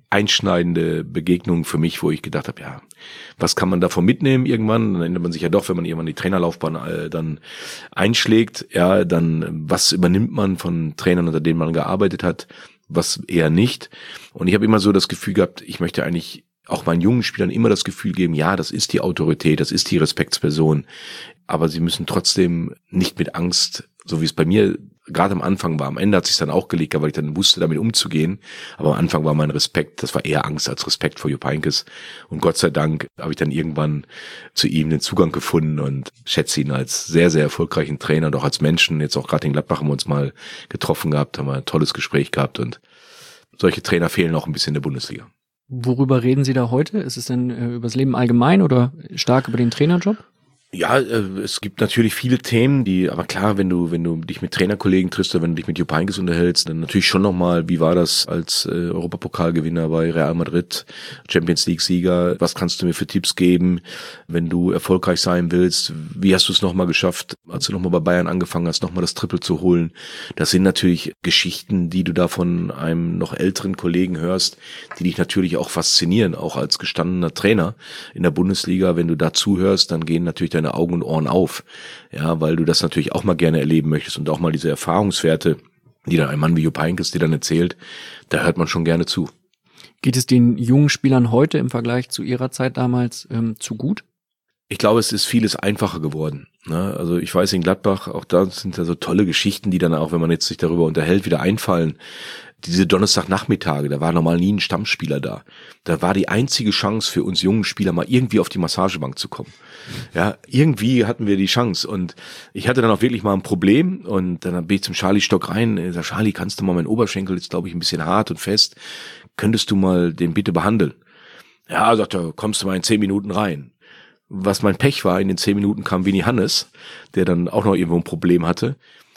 einschneidende Begegnung für mich, wo ich gedacht habe, ja, was kann man davon mitnehmen irgendwann? Dann erinnert man sich ja doch, wenn man irgendwann die Trainerlaufbahn äh, dann einschlägt, ja, dann was übernimmt man von Trainern, unter denen man gearbeitet hat, was eher nicht. Und ich habe immer so das Gefühl gehabt, ich möchte eigentlich auch meinen jungen Spielern immer das Gefühl geben, ja, das ist die Autorität, das ist die Respektsperson, aber sie müssen trotzdem nicht mit Angst, so wie es bei mir gerade am Anfang war. Am Ende hat sich dann auch gelegt, weil ich dann wusste, damit umzugehen. Aber am Anfang war mein Respekt, das war eher Angst als Respekt vor Jupp Heynckes. Und Gott sei Dank habe ich dann irgendwann zu ihm den Zugang gefunden und schätze ihn als sehr, sehr erfolgreichen Trainer und auch als Menschen. Jetzt auch gerade in Gladbach haben wir uns mal getroffen gehabt, haben wir ein tolles Gespräch gehabt und solche Trainer fehlen auch ein bisschen in der Bundesliga. Worüber reden Sie da heute? Ist es denn äh, über das Leben allgemein oder stark über den Trainerjob? Ja, es gibt natürlich viele Themen, die, aber klar, wenn du, wenn du dich mit Trainerkollegen triffst oder wenn du dich mit Jupp Heynckes unterhältst, dann natürlich schon nochmal, wie war das als äh, Europapokalgewinner bei Real Madrid, Champions League Sieger, was kannst du mir für Tipps geben, wenn du erfolgreich sein willst, wie hast du es nochmal geschafft, als du nochmal bei Bayern angefangen hast, nochmal das Triple zu holen. Das sind natürlich Geschichten, die du da von einem noch älteren Kollegen hörst, die dich natürlich auch faszinieren, auch als gestandener Trainer in der Bundesliga. Wenn du da zuhörst, dann gehen natürlich deine Augen und Ohren auf, ja, weil du das natürlich auch mal gerne erleben möchtest und auch mal diese Erfahrungswerte, die dann ein Mann wie Jupp Heynckes dir dann erzählt, da hört man schon gerne zu. Geht es den jungen Spielern heute im Vergleich zu ihrer Zeit damals ähm, zu gut? Ich glaube, es ist vieles einfacher geworden. Ne? Also ich weiß, in Gladbach, auch da sind ja so tolle Geschichten, die dann auch, wenn man jetzt sich darüber unterhält, wieder einfallen. Diese Donnerstagnachmittage, da war normal nie ein Stammspieler da. Da war die einzige Chance für uns jungen Spieler, mal irgendwie auf die Massagebank zu kommen. Ja, irgendwie hatten wir die Chance und ich hatte dann auch wirklich mal ein Problem und dann bin ich zum Charlie Stock rein. Ich sag, Charlie, kannst du mal, mein Oberschenkel ist, glaube ich, ein bisschen hart und fest. Könntest du mal den bitte behandeln? Ja, sagt er, kommst du mal in zehn Minuten rein. Was mein Pech war, in den zehn Minuten kam Winnie Hannes, der dann auch noch irgendwo ein Problem hatte.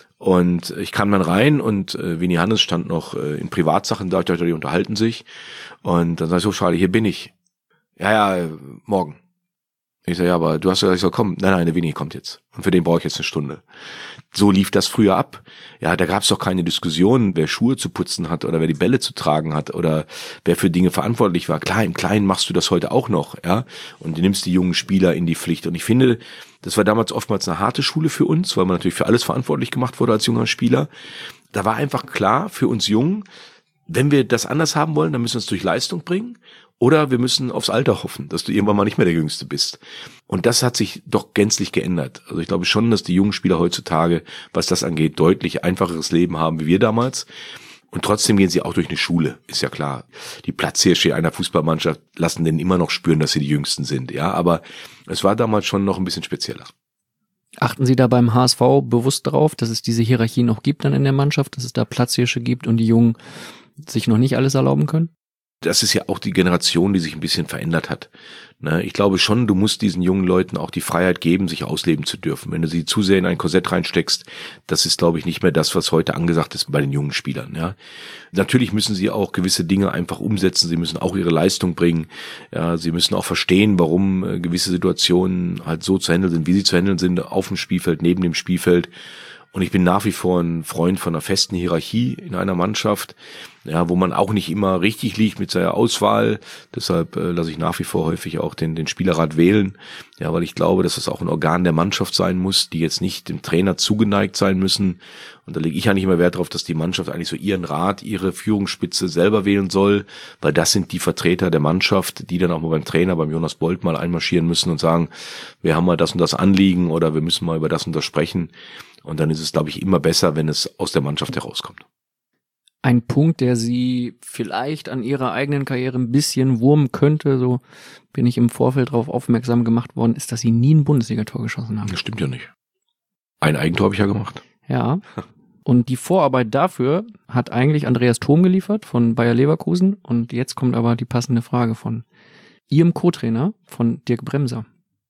Und ich kam dann rein und äh, Winnie Hannes stand noch äh, in Privatsachen da, ich dachte, die unterhalten sich. Und dann sag ich so, Charlie, hier bin ich. Ja, ja, äh, morgen. Ich sag, ja, aber du hast ja gesagt, ich soll kommen. Nein, nein, der Winnie kommt jetzt. Und für den brauche ich jetzt eine Stunde. So lief das früher ab. Ja, da gab es doch keine Diskussion, wer Schuhe zu putzen hat oder wer die Bälle zu tragen hat oder wer für Dinge verantwortlich war. Klar, im Kleinen machst du das heute auch noch, ja. Und du nimmst die jungen Spieler in die Pflicht. Und ich finde, das war damals oftmals eine harte Schule für uns, weil man natürlich für alles verantwortlich gemacht wurde als junger Spieler. Da war einfach klar für uns Jungen, wenn wir das anders haben wollen, dann müssen wir es durch Leistung bringen oder wir müssen aufs Alter hoffen, dass du irgendwann mal nicht mehr der Jüngste bist. Und das hat sich doch gänzlich geändert. Also ich glaube schon, dass die jungen Spieler heutzutage, was das angeht, deutlich einfacheres Leben haben wie wir damals. Und trotzdem gehen sie auch durch eine Schule, ist ja klar. Die Platzhirsche einer Fußballmannschaft lassen denen immer noch spüren, dass sie die Jüngsten sind. Ja, aber es war damals schon noch ein bisschen spezieller. Achten Sie da beim H S V bewusst darauf, dass es diese Hierarchie noch gibt dann in der Mannschaft, dass es da Platzhirsche gibt und die Jungen sich noch nicht alles erlauben können? Das ist ja auch die Generation, die sich ein bisschen verändert hat. Ich glaube schon, du musst diesen jungen Leuten auch die Freiheit geben, sich ausleben zu dürfen. Wenn du sie zu sehr in ein Korsett reinsteckst, das ist, glaube ich, nicht mehr das, was heute angesagt ist bei den jungen Spielern. Ja, natürlich müssen sie auch gewisse Dinge einfach umsetzen. Sie müssen auch ihre Leistung bringen. Ja, sie müssen auch verstehen, warum gewisse Situationen halt so zu handeln sind, wie sie zu handeln sind, auf dem Spielfeld, neben dem Spielfeld. Und ich bin nach wie vor ein Freund von einer festen Hierarchie in einer Mannschaft, ja, wo man auch nicht immer richtig liegt mit seiner Auswahl. Deshalb äh, lasse ich nach wie vor häufig auch den, den Spielerrat wählen, ja, weil ich glaube, dass das auch ein Organ der Mannschaft sein muss, die jetzt nicht dem Trainer zugeneigt sein müssen. Und da lege ich eigentlich immer Wert darauf, dass die Mannschaft eigentlich so ihren Rat, ihre Führungsspitze selber wählen soll, weil das sind die Vertreter der Mannschaft, die dann auch mal beim Trainer, beim Jonas Bolt mal einmarschieren müssen und sagen, wir haben mal das und das Anliegen oder wir müssen mal über das und das sprechen. Und dann ist es, glaube ich, immer besser, wenn es aus der Mannschaft herauskommt. Ein Punkt, der Sie vielleicht an Ihrer eigenen Karriere ein bisschen wurmen könnte, so bin ich im Vorfeld darauf aufmerksam gemacht worden, ist, dass Sie nie ein Bundesligator geschossen haben. Das stimmt ja nicht. Ein Eigentor habe ich ja gemacht. Ja. Und die Vorarbeit dafür hat eigentlich Andreas Thom geliefert von Bayer Leverkusen. Und jetzt kommt aber die passende Frage von Ihrem Co-Trainer, von Dirk Bremser.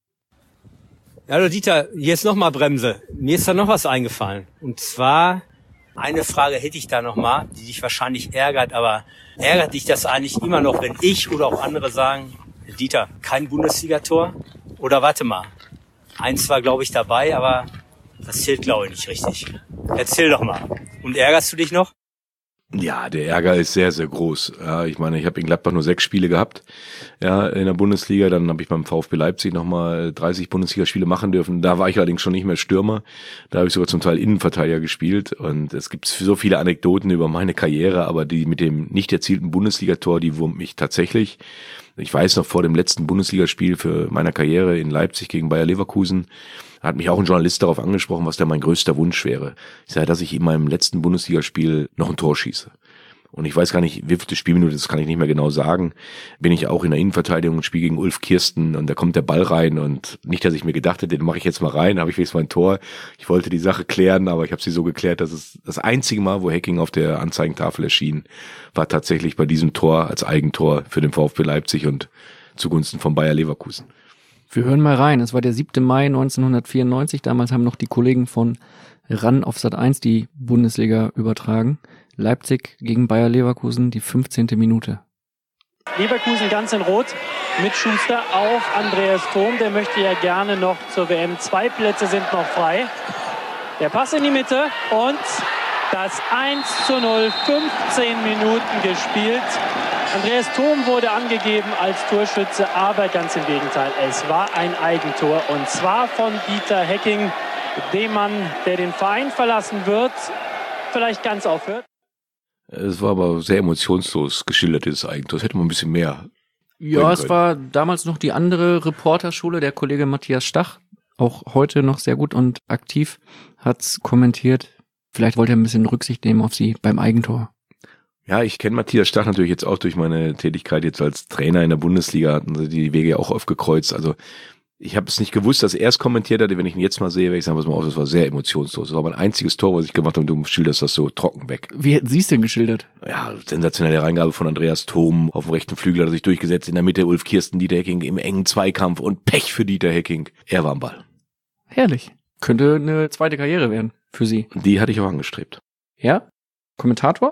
Ja, hallo Dieter, hier ist nochmal Bremse. Mir ist da noch was eingefallen. Und zwar, eine Frage hätte ich da nochmal, die dich wahrscheinlich ärgert, aber ärgert dich das eigentlich immer noch, wenn ich oder auch andere sagen, Dieter, kein Bundesligator? Oder warte mal, eins war glaube ich dabei, aber das zählt glaube ich nicht richtig. Erzähl doch mal. Und ärgerst du dich noch? Ja, der Ärger ist sehr, sehr groß. Ja, ich meine, ich habe in Gladbach nur sechs Spiele gehabt, ja, in der Bundesliga. Dann habe ich beim VfB Leipzig nochmal dreißig Bundesligaspiele machen dürfen. Da war ich allerdings schon nicht mehr Stürmer. Da habe ich sogar zum Teil Innenverteidiger gespielt. Und es gibt so viele Anekdoten über meine Karriere, aber die mit dem nicht erzielten Bundesligator, die wurmt mich tatsächlich. Ich weiß noch, vor dem letzten Bundesligaspiel für meiner Karriere in Leipzig gegen Bayer Leverkusen hat mich auch ein Journalist darauf angesprochen, was da mein größter Wunsch wäre. Ich sage, dass ich in meinem letzten Bundesligaspiel noch ein Tor schieße. Und ich weiß gar nicht, wie viele Spielminute, das kann ich nicht mehr genau sagen, bin ich auch in der Innenverteidigung und spiele gegen Ulf Kirsten und da kommt der Ball rein und nicht, dass ich mir gedacht hätte, den mache ich jetzt mal rein, habe ich wenigstens mein Tor. Ich wollte die Sache klären, aber ich habe sie so geklärt, dass es das einzige Mal, wo Hacking auf der Anzeigentafel erschien, war tatsächlich bei diesem Tor als Eigentor für den VfB Leipzig und zugunsten von Bayer Leverkusen. Wir hören mal rein. Es war der siebte Mai neunzehnhundertvierundneunzig. Damals haben noch die Kollegen von R A N auf Sat eins die Bundesliga übertragen. Leipzig gegen Bayer Leverkusen, die fünfzehnte Minute. Leverkusen ganz in Rot mit Schuster auf Andreas Thom. Der möchte ja gerne noch zur W M. Zwei Plätze sind noch frei. Der Pass in die Mitte und das eins zu null. fünfzehn Minuten gespielt. Andreas Thom wurde angegeben als Torschütze, aber ganz im Gegenteil. Es war ein Eigentor und zwar von Dieter Hecking, dem Mann, der den Verein verlassen wird, vielleicht ganz aufhört. Es war aber sehr emotionslos geschildert, dieses Eigentor. Das hätte man ein bisschen mehr. Ja, es war damals noch die andere Reporterschule, der Kollege Matthias Stach, auch heute noch sehr gut und aktiv, hat's kommentiert. Vielleicht wollte er ein bisschen Rücksicht nehmen auf sie beim Eigentor. Ja, ich kenne Matthias Stach natürlich jetzt auch durch meine Tätigkeit jetzt als Trainer in der Bundesliga, hatten sie die Wege ja auch oft gekreuzt. Also ich habe es nicht gewusst, dass er es kommentiert hatte. Wenn ich ihn jetzt mal sehe, werde ich sagen, was mal aus, das war sehr emotionslos. Das war mein einziges Tor, was ich gemacht habe, und du schilderst das so trocken weg. Wie hätten Sie es denn geschildert? Ja, sensationelle Reingabe von Andreas Thom. Auf dem rechten Flügel hat er sich durchgesetzt, in der Mitte Ulf Kirsten, Dieter Hecking im engen Zweikampf und Pech für Dieter Hecking. Er war am Ball. Herrlich. Könnte eine zweite Karriere werden für Sie. Die hatte ich auch angestrebt. Ja? Kommentator?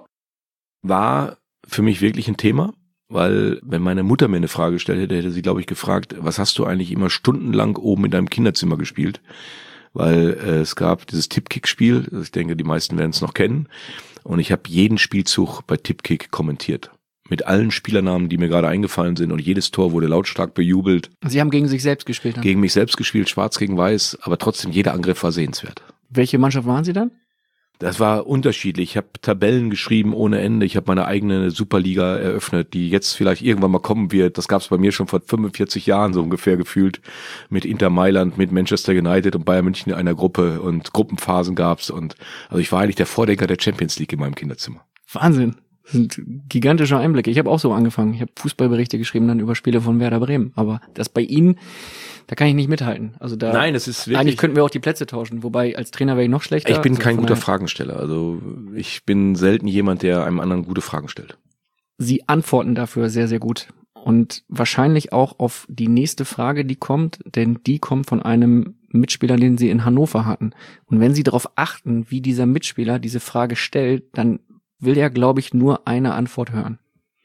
War für mich wirklich ein Thema, weil wenn meine Mutter mir eine Frage gestellt hätte, hätte sie, glaube ich, gefragt, was hast du eigentlich immer stundenlang oben in deinem Kinderzimmer gespielt? Weil äh, es gab dieses Tippkick-Spiel, ich denke, die meisten werden es noch kennen, und ich habe jeden Spielzug bei Tippkick kommentiert. Mit allen Spielernamen, die mir gerade eingefallen sind, und jedes Tor wurde lautstark bejubelt. Sie haben gegen sich selbst gespielt? Dann? Gegen mich selbst gespielt, schwarz gegen weiß, aber trotzdem jeder Angriff war sehenswert. Welche Mannschaft waren Sie dann? Das war unterschiedlich. Ich habe Tabellen geschrieben ohne Ende. Ich habe meine eigene Superliga eröffnet, die jetzt vielleicht irgendwann mal kommen wird. Das gab es bei mir schon vor fünfundvierzig Jahren so ungefähr gefühlt. Mit Inter Mailand, mit Manchester United und Bayern München in einer Gruppe, und Gruppenphasen gab's. Und also ich war eigentlich der Vordenker der Champions League in meinem Kinderzimmer. Wahnsinn. Das sind gigantische Einblicke. Ich habe auch so angefangen. Ich habe Fußballberichte geschrieben dann über Spiele von Werder Bremen. Aber das bei Ihnen, da kann ich nicht mithalten. Also da Nein, es ist wirklich, eigentlich könnten wir auch die Plätze tauschen. Wobei als Trainer wäre ich noch schlechter. Ich bin also kein guter daher. Fragensteller. Also ich bin selten jemand, der einem anderen gute Fragen stellt. Sie antworten dafür sehr, sehr gut. Und wahrscheinlich auch auf die nächste Frage, die kommt, denn die kommt von einem Mitspieler, den Sie in Hannover hatten. Und wenn Sie darauf achten, wie dieser Mitspieler diese Frage stellt, dann will er, glaube ich, nur eine Antwort hören.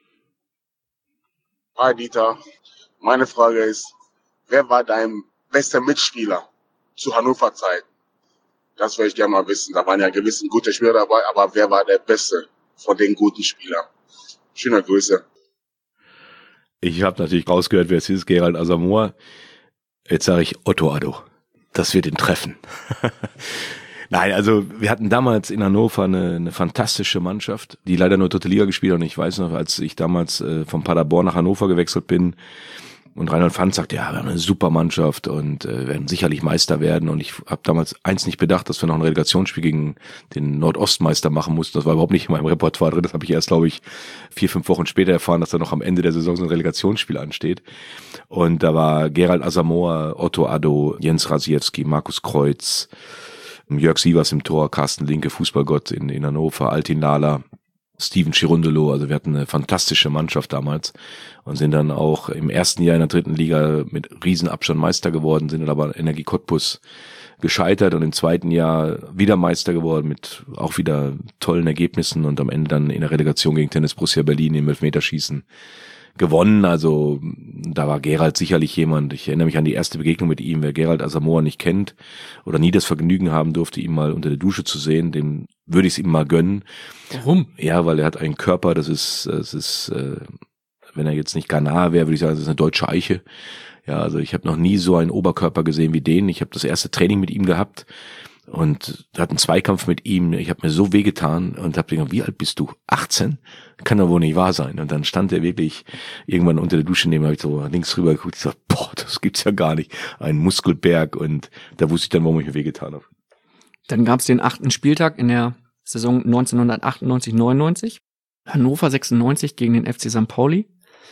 Hi Dieter, meine Frage ist, wer war dein bester Mitspieler zu Hannover-Zeit? Das würde ich gerne mal wissen. Da waren ja gewisse gute Spieler dabei, aber wer war der Beste von den guten Spielern? Schöne Grüße. Ich habe natürlich rausgehört, wer es ist, Gerald Asamoah. Jetzt sage ich Otto Addo. Das wird ihn treffen. Nein, also wir hatten damals in Hannover eine, eine fantastische Mannschaft, die leider nur dritte Liga gespielt hat. Und ich weiß noch, als ich damals äh, von Paderborn nach Hannover gewechselt bin und Reinhold Pfanz sagte, ja, wir haben eine super Mannschaft und äh, werden sicherlich Meister werden. Und ich habe damals eins nicht bedacht, dass wir noch ein Relegationsspiel gegen den Nordostmeister machen mussten. Das war überhaupt nicht in meinem Repertoire drin. Das habe ich erst, glaube ich, vier, fünf Wochen später erfahren, dass da noch am Ende der Saison so ein Relegationsspiel ansteht. Und da war Gerald Asamoah, Otto Addo, Jens Rasiewski, Markus Kreuz, Jörg Sievers im Tor, Carsten Linke, Fußballgott in, in Hannover, Altin Lala, Steven Chirundolo. Also wir hatten eine fantastische Mannschaft damals und sind dann auch im ersten Jahr in der dritten Liga mit Riesenabstand Meister geworden, sind dann aber Energie Cottbus gescheitert und im zweiten Jahr wieder Meister geworden mit auch wieder tollen Ergebnissen und am Ende dann in der Relegation gegen Tennis Borussia Berlin im Elfmeterschießen gewonnen. Also da war Gerald sicherlich jemand. Ich erinnere mich an die erste Begegnung mit ihm. Wer Gerald Asamoah nicht kennt oder nie das Vergnügen haben durfte, ihn mal unter der Dusche zu sehen, dem würde ich es ihm mal gönnen. Warum? Ja, weil er hat einen Körper, das ist, das ist, äh, wenn er jetzt nicht Ghana wäre, würde ich sagen, das ist eine deutsche Eiche. Ja, also ich habe noch nie so einen Oberkörper gesehen wie den. Ich habe das erste Training mit ihm gehabt und hatte einen Zweikampf mit ihm. Ich habe mir so wehgetan und habe gedacht, wie alt bist du? achtzehn? Kann doch wohl nicht wahr sein. Und dann stand er wirklich irgendwann unter der Dusche neben, habe ich so links rüber geguckt, ich so, boah, das gibt's ja gar nicht. Ein Muskelberg, und da wusste ich dann, warum ich mir wehgetan habe. Dann gab's den achten Spieltag in der Saison neunzehnhundertachtundneunzig neunundneunzig. Hannover sechsundneunzig gegen den F C Sankt Pauli.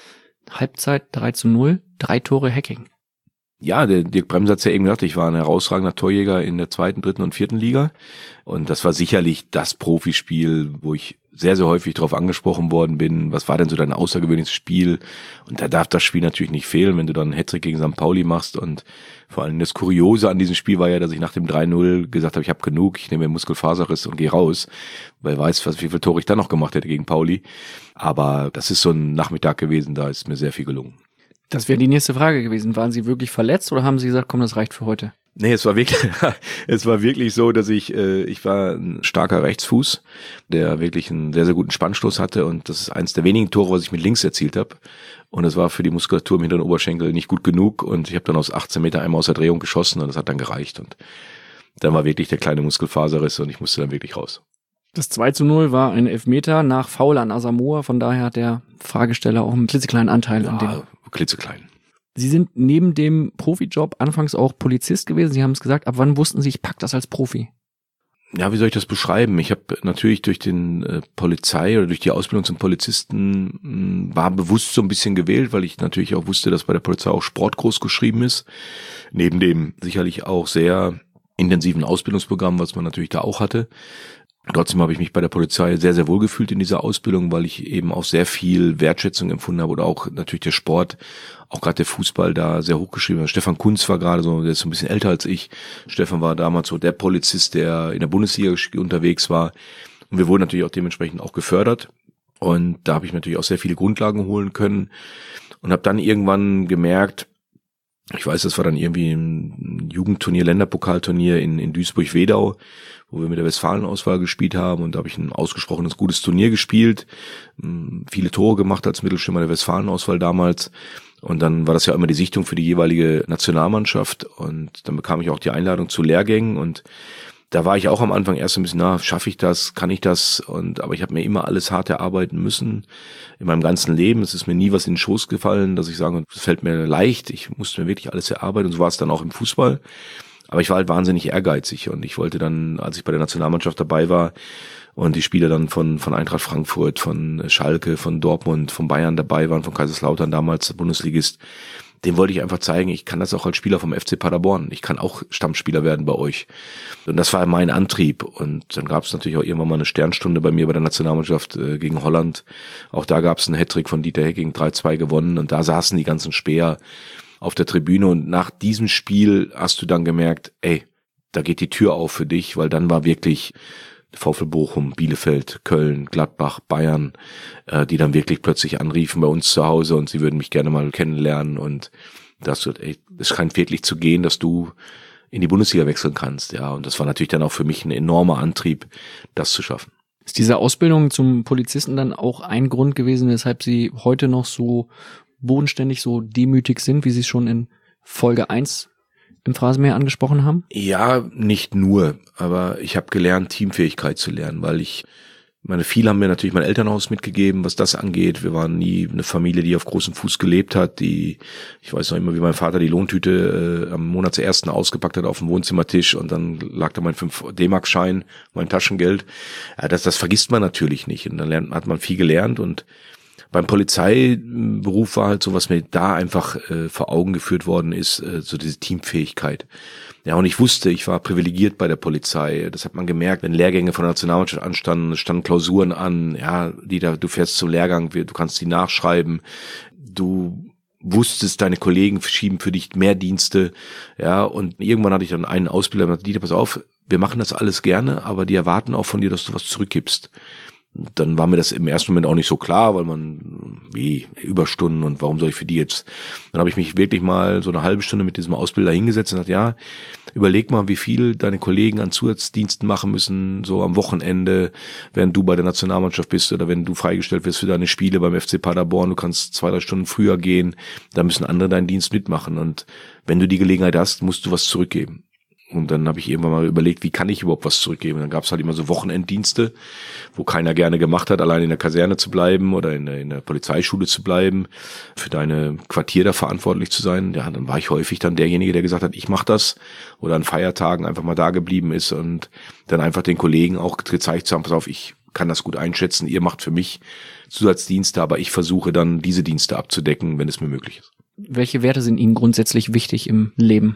Halbzeit drei zu null, drei Tore Hacking. Ja, der Dirk Bremser hat's ja eben gesagt, ich war ein herausragender Torjäger in der zweiten, dritten und vierten Liga. Und das war sicherlich das Profispiel, wo ich sehr, sehr häufig darauf angesprochen worden bin, was war denn so dein außergewöhnliches Spiel? Und da darf das Spiel natürlich nicht fehlen, wenn du dann einen Hattrick gegen Sankt Pauli machst. Und vor allem das Kuriose an diesem Spiel war ja, dass ich nach dem drei null gesagt habe, ich habe genug, ich nehme mir Muskelfaserriss und gehe raus, weil ich weiß, was, wie viele Tore ich dann noch gemacht hätte gegen Pauli. Aber das ist so ein Nachmittag gewesen, da ist mir sehr viel gelungen. Das wäre die nächste Frage gewesen. Waren Sie wirklich verletzt oder haben Sie gesagt, komm, das reicht für heute? Nee, es war wirklich, es war wirklich so, dass ich, äh, ich war ein starker Rechtsfuß, der wirklich einen sehr, sehr guten Spannstoß hatte, und das ist eins der wenigen Tore, was ich mit links erzielt habe. Und das war für die Muskulatur im hinteren Oberschenkel nicht gut genug, und ich habe dann aus achtzehn Meter einmal aus der Drehung geschossen, und das hat dann gereicht, und dann war wirklich der kleine Muskelfaserriss und ich musste dann wirklich raus. Das zwei zu null war ein Elfmeter nach Foul an Asamoah, von daher hat der Fragesteller auch einen klitzekleinen Anteil ja, an dem. klitzeklein. Sie sind neben dem Profijob anfangs auch Polizist gewesen. Sie haben es gesagt, ab wann wussten Sie, ich pack das als Profi? Ja, wie soll ich das beschreiben? Ich habe natürlich durch den äh, Polizei oder durch die Ausbildung zum Polizisten mh, war bewusst so ein bisschen gewählt, weil ich natürlich auch wusste, dass bei der Polizei auch Sport groß geschrieben ist. Neben dem sicherlich auch sehr intensiven Ausbildungsprogramm, was man natürlich da auch hatte. Trotzdem habe ich mich bei der Polizei sehr, sehr wohl gefühlt in dieser Ausbildung, weil ich eben auch sehr viel Wertschätzung empfunden habe, oder auch natürlich der Sport, auch gerade der Fußball da sehr hochgeschrieben. Stefan Kunz war gerade so, der ist so ein bisschen älter als ich. Stefan war damals so der Polizist, der in der Bundesliga unterwegs war. Und wir wurden natürlich auch dementsprechend auch gefördert. Und da habe ich natürlich auch sehr viele Grundlagen holen können und habe dann irgendwann gemerkt, ich weiß, das war dann irgendwie ein Jugendturnier, Länderpokalturnier in, in Duisburg-Wedau, wo wir mit der Westfalen-Auswahl gespielt haben, und da habe ich ein ausgesprochenes gutes Turnier gespielt, viele Tore gemacht als Mittelstürmer der Westfalen-Auswahl damals, und dann war das ja immer die Sichtung für die jeweilige Nationalmannschaft, und dann bekam ich auch die Einladung zu Lehrgängen, und da war ich auch am Anfang erst ein bisschen, na, schaffe ich das, kann ich das? Und aber ich habe mir immer alles hart erarbeiten müssen in meinem ganzen Leben. Es ist mir nie was in den Schoß gefallen, dass ich sage, es fällt mir leicht. Ich musste mir wirklich alles erarbeiten, und so war es dann auch im Fußball. Aber ich war halt wahnsinnig ehrgeizig, und ich wollte dann, als ich bei der Nationalmannschaft dabei war und die Spieler dann von von Eintracht Frankfurt, von Schalke, von Dortmund, von Bayern dabei waren, von Kaiserslautern damals Bundesligist, dem wollte ich einfach zeigen, ich kann das auch als Spieler vom F C Paderborn. Ich kann auch Stammspieler werden bei euch. Und das war mein Antrieb. Und dann gab es natürlich auch irgendwann mal eine Sternstunde bei mir bei der Nationalmannschaft äh, gegen Holland. Auch da gab es einen Hattrick von Dieter Hecking, drei zwei gewonnen. Und da saßen die ganzen Späher auf der Tribüne. Und nach diesem Spiel hast du dann gemerkt, ey, da geht die Tür auf für dich, weil dann war wirklich VfL Bochum, Bielefeld, Köln, Gladbach, Bayern, äh, die dann wirklich plötzlich anriefen bei uns zu Hause, und sie würden mich gerne mal kennenlernen, und das wird, ey, es scheint wirklich zu gehen, dass du in die Bundesliga wechseln kannst, ja, und das war natürlich dann auch für mich ein enormer Antrieb, das zu schaffen. Ist diese Ausbildung zum Polizisten dann auch ein Grund gewesen, weshalb Sie heute noch so bodenständig, so demütig sind, wie Sie es schon in Folge eins im Phrasenmäher angesprochen haben? Ja, nicht nur, aber ich habe gelernt, Teamfähigkeit zu lernen, weil ich, meine, viele haben mir natürlich mein Elternhaus mitgegeben, was das angeht. Wir waren nie eine Familie, die auf großem Fuß gelebt hat, die, ich weiß noch immer, wie mein Vater die Lohntüte äh, am Monatsersten ausgepackt hat auf dem Wohnzimmertisch, und dann lag da mein fünf D-Mark-Schein, mein Taschengeld. Ja, das, das vergisst man natürlich nicht, und dann lernt, hat man viel gelernt, und beim Polizeiberuf war halt so, was mir da einfach äh, vor Augen geführt worden ist, äh, so diese Teamfähigkeit. Ja, und ich wusste, ich war privilegiert bei der Polizei. Das hat man gemerkt, wenn Lehrgänge von der Nationalmannschaft anstanden, standen Klausuren an. Ja, Dieter, du fährst zum Lehrgang, du kannst die nachschreiben. Du wusstest, deine Kollegen schieben für dich mehr Dienste. Ja, und irgendwann hatte ich dann einen Ausbilder, der gesagt, Dieter, pass auf, wir machen das alles gerne, aber die erwarten auch von dir, dass du was zurückgibst. Dann war mir das im ersten Moment auch nicht so klar, weil man, wie, Überstunden und warum soll ich für die jetzt? Dann habe ich mich wirklich mal so eine halbe Stunde mit diesem Ausbilder hingesetzt und gesagt, ja, überleg mal, wie viel deine Kollegen an Zusatzdiensten machen müssen, so am Wochenende, während du bei der Nationalmannschaft bist oder wenn du freigestellt wirst für deine Spiele beim F C Paderborn, du kannst zwei, drei Stunden früher gehen, da müssen andere deinen Dienst mitmachen und wenn du die Gelegenheit hast, musst du was zurückgeben. Und dann habe ich irgendwann mal überlegt, wie kann ich überhaupt was zurückgeben? Und dann gab es halt immer so Wochenenddienste, wo keiner gerne gemacht hat, allein in der Kaserne zu bleiben oder in der, in der Polizeischule zu bleiben, für deine Quartier da verantwortlich zu sein. Ja, dann war ich häufig dann derjenige, der gesagt hat, ich mache das, oder an Feiertagen einfach mal da geblieben ist und dann einfach den Kollegen auch gezeigt zu haben, pass auf, ich kann das gut einschätzen, ihr macht für mich Zusatzdienste, aber ich versuche dann diese Dienste abzudecken, wenn es mir möglich ist. Welche Werte sind Ihnen grundsätzlich wichtig im Leben?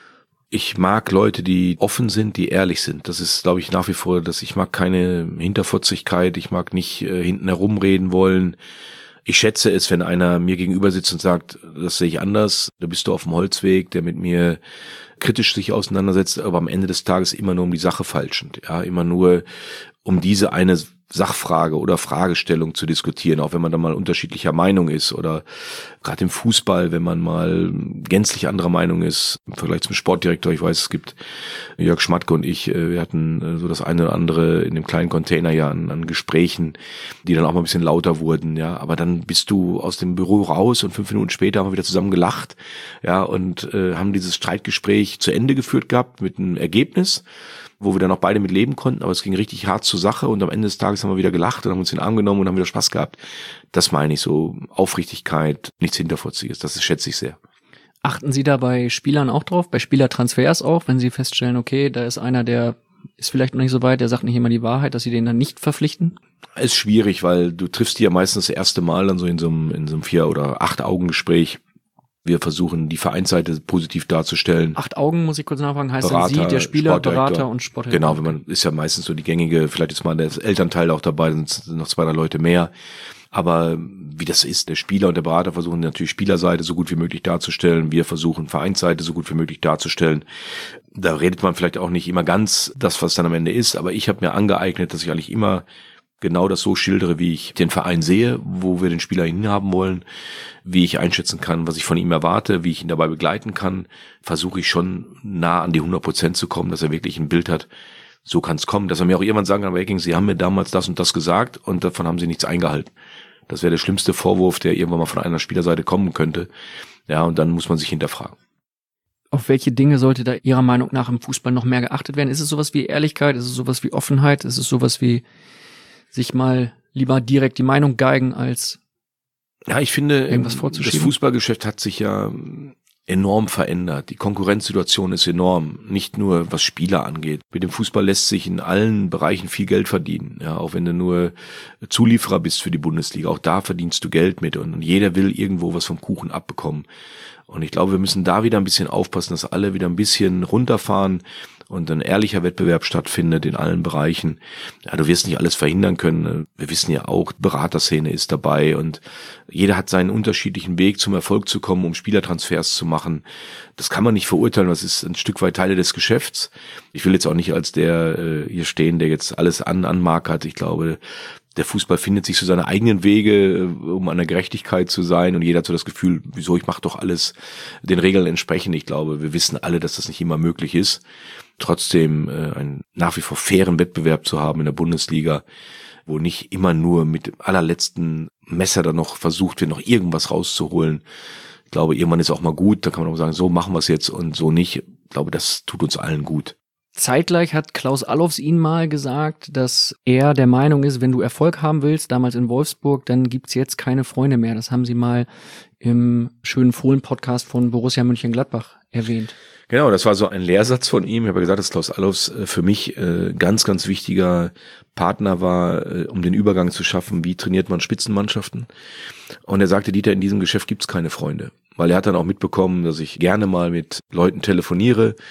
Ich mag Leute, die offen sind, die ehrlich sind. Das ist, glaube ich, nach wie vor, dass ich mag keine Hinterfotzigkeit, ich mag nicht äh, hinten herumreden wollen. Ich schätze es, wenn einer mir gegenüber sitzt und sagt, das sehe ich anders, da bist du auf dem Holzweg, der mit mir kritisch sich auseinandersetzt, aber am Ende des Tages immer nur um die Sache falschend, ja, immer nur um diese eine Sachfrage oder Fragestellung zu diskutieren, auch wenn man da mal unterschiedlicher Meinung ist oder gerade im Fußball, wenn man mal gänzlich anderer Meinung ist, im Vergleich zum Sportdirektor. Ich weiß, es gibt Jörg Schmatke und ich, wir hatten so das eine oder andere in dem kleinen Container ja an, an Gesprächen, die dann auch mal ein bisschen lauter wurden, ja, aber dann bist du aus dem Büro raus und fünf Minuten später haben wir wieder zusammen gelacht, ja, und äh, haben dieses Streitgespräch zu Ende geführt gehabt mit einem Ergebnis, wo wir dann auch beide mit leben konnten, aber es ging richtig hart zur Sache und am Ende des Tages haben wir wieder gelacht und haben uns den Arm genommen und haben wieder Spaß gehabt. Das meine ich so, Aufrichtigkeit, nichts Hinterfotziges, das ist, schätze ich sehr. Achten Sie da bei Spielern auch drauf, bei Spielertransfers auch, wenn Sie feststellen, okay, da ist einer, der ist vielleicht noch nicht so weit, der sagt nicht immer die Wahrheit, dass Sie den dann nicht verpflichten? Ist schwierig, weil du triffst die ja meistens das erste Mal dann so in so einem, in so einem Vier- oder Acht-Augen-Gespräch. Wir versuchen, die Vereinsseite positiv darzustellen. Acht Augen, muss ich kurz nachfragen, heißt Berater, dann Sie, der Spieler, Berater und Sportdirektor. Genau, wenn man, ist ja meistens so die gängige, vielleicht ist mal der Elternteil auch dabei, sind noch zwei, drei Leute mehr. Aber wie das ist, der Spieler und der Berater versuchen natürlich Spielerseite so gut wie möglich darzustellen. Wir versuchen Vereinsseite so gut wie möglich darzustellen. Da redet man vielleicht auch nicht immer ganz das, was dann am Ende ist. Aber ich habe mir angeeignet, dass ich eigentlich immer genau das so schildere, wie ich den Verein sehe, wo wir den Spieler hinhaben wollen, wie ich einschätzen kann, was ich von ihm erwarte, wie ich ihn dabei begleiten kann, versuche ich schon nah an die hundert Prozent zu kommen, dass er wirklich ein Bild hat, so kann es kommen, dass er mir auch irgendwann sagen kann, Hacking, Sie haben mir damals das und das gesagt und davon haben Sie nichts eingehalten. Das wäre der schlimmste Vorwurf, der irgendwann mal von einer Spielerseite kommen könnte. Ja, und dann muss man sich hinterfragen. Auf welche Dinge sollte da Ihrer Meinung nach im Fußball noch mehr geachtet werden? Ist es sowas wie Ehrlichkeit? Ist es sowas wie Offenheit? Ist es sowas wie sich mal lieber direkt die Meinung geigen, als ja, ich finde, irgendwas vorzuschieben? Das Fußballgeschäft hat sich ja enorm verändert. Die Konkurrenzsituation ist enorm, nicht nur was Spieler angeht. Mit dem Fußball lässt sich in allen Bereichen viel Geld verdienen. Ja, auch wenn du nur Zulieferer bist für die Bundesliga, auch da verdienst du Geld mit und jeder will irgendwo was vom Kuchen abbekommen. Und ich glaube, wir müssen da wieder ein bisschen aufpassen, dass alle wieder ein bisschen runterfahren und ein ehrlicher Wettbewerb stattfindet in allen Bereichen. Ja, du wirst nicht alles verhindern können. Wir wissen ja auch, Beraterszene ist dabei und jeder hat seinen unterschiedlichen Weg zum Erfolg zu kommen, um Spielertransfers zu machen. Das kann man nicht verurteilen, das ist ein Stück weit Teile des Geschäfts. Ich will jetzt auch nicht als der äh, hier stehen, der jetzt alles an anmarkert. Ich glaube, der Fußball findet sich so seine eigenen Wege, um an der Gerechtigkeit zu sein und jeder hat so das Gefühl, wieso, ich mache doch alles den Regeln entsprechend. Ich glaube, wir wissen alle, dass das nicht immer möglich ist. Trotzdem äh, einen nach wie vor fairen Wettbewerb zu haben in der Bundesliga, wo nicht immer nur mit dem allerletzten Messer dann noch versucht wird, noch irgendwas rauszuholen. Ich glaube, irgendwann ist auch mal gut, da kann man auch sagen, so machen wir es jetzt und so nicht. Ich glaube, das tut uns allen gut. Zeitgleich hat Klaus Allofs Ihnen mal gesagt, dass er der Meinung ist, wenn du Erfolg haben willst, damals in Wolfsburg, dann gibt's jetzt keine Freunde mehr. Das haben Sie mal im schönen Fohlen-Podcast von Borussia Mönchengladbach erwähnt. Genau, das war so ein Lehrsatz von ihm. Ich habe gesagt, dass Klaus Allofs für mich äh, ganz, ganz wichtiger Partner war, äh, um den Übergang zu schaffen, wie trainiert man Spitzenmannschaften. Und er sagte, Dieter, in diesem Geschäft gibt's keine Freunde. Weil er hat dann auch mitbekommen, dass ich gerne mal mit Leuten telefoniere,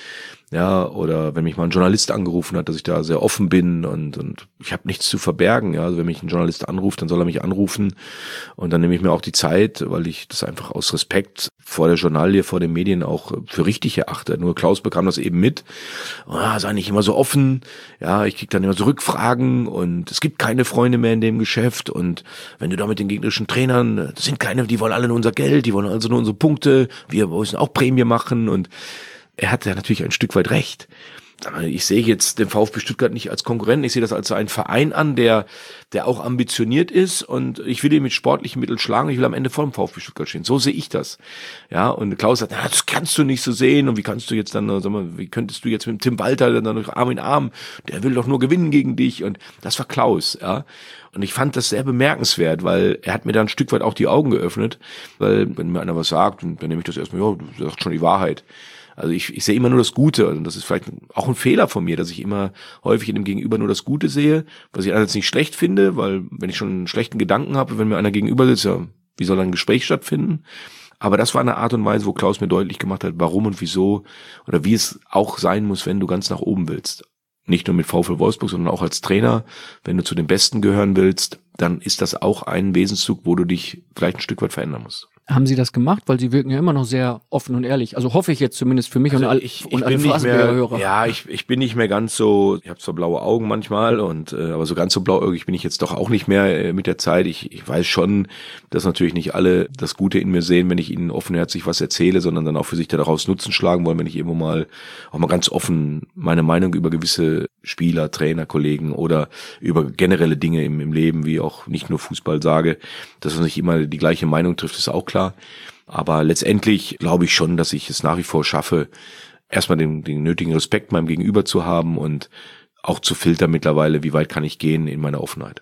Ja, oder wenn mich mal ein Journalist angerufen hat, dass ich da sehr offen bin und, und ich habe nichts zu verbergen. Ja, also wenn mich ein Journalist anruft, dann soll er mich anrufen und dann nehme ich mir auch die Zeit, weil ich das einfach aus Respekt vor der Journalie, vor den Medien auch für richtig erachte. Nur Klaus bekam das eben mit. Ah, sei nicht immer so offen. Ja, ich krieg dann immer so Rückfragen und es gibt keine Freunde mehr in dem Geschäft und wenn du da mit den gegnerischen Trainern, das sind keine, die wollen alle nur unser Geld, die wollen also nur unsere Punkte, wir müssen auch Prämie machen und er hat ja natürlich ein Stück weit recht. Ich sehe jetzt den VfB Stuttgart nicht als Konkurrenten, ich sehe das als einen Verein an, der der auch ambitioniert ist und ich will ihn mit sportlichen Mitteln schlagen, ich will am Ende vor dem VfB Stuttgart stehen. So sehe ich das. Ja, und Klaus sagt, na, das kannst du nicht so sehen und wie kannst du jetzt dann, sag mal, wie könntest du jetzt mit dem Tim Walter dann durch Arm in Arm, der will doch nur gewinnen gegen dich und das war Klaus, ja. Und ich fand das sehr bemerkenswert, weil er hat mir da ein Stück weit auch die Augen geöffnet, weil wenn mir einer was sagt, dann nehme ich das erstmal, ja, du sagst schon die Wahrheit. Also ich, ich sehe immer nur das Gute und das ist vielleicht auch ein Fehler von mir, dass ich immer häufig in dem Gegenüber nur das Gute sehe, was ich einerseits nicht schlecht finde, weil wenn ich schon einen schlechten Gedanken habe, wenn mir einer gegenüber sitzt, ja, wie soll ein Gespräch stattfinden? Aber das war eine Art und Weise, wo Klaus mir deutlich gemacht hat, warum und wieso oder wie es auch sein muss, wenn du ganz nach oben willst. Nicht nur mit VfL Wolfsburg, sondern auch als Trainer. Wenn du zu den Besten gehören willst, dann ist das auch ein Wesenszug, wo du dich vielleicht ein Stück weit verändern musst. Haben Sie das gemacht? Weil Sie wirken ja immer noch sehr offen und ehrlich. Also hoffe ich jetzt zumindest für mich also und, all, ich, ich und alle bin nicht mehr, Hörer. Ja, ich, ich bin nicht mehr ganz so, ich habe zwar blaue Augen manchmal, und äh, aber so ganz so blauäugig bin ich jetzt doch auch nicht mehr äh, mit der Zeit. Ich, ich weiß schon, dass natürlich nicht alle das Gute in mir sehen, wenn ich ihnen offenherzig was erzähle, sondern dann auch für sich daraus Nutzen schlagen wollen, wenn ich irgendwo mal auch mal ganz offen meine Meinung über gewisse Spieler, Trainer, Kollegen oder über generelle Dinge im, im Leben, wie auch nicht nur Fußball sage. Dass man nicht immer die gleiche Meinung trifft, ist auch klar. Aber letztendlich glaube ich schon, dass ich es nach wie vor schaffe, erstmal den, den nötigen Respekt meinem Gegenüber zu haben und auch zu filtern mittlerweile, wie weit kann ich gehen in meiner Offenheit.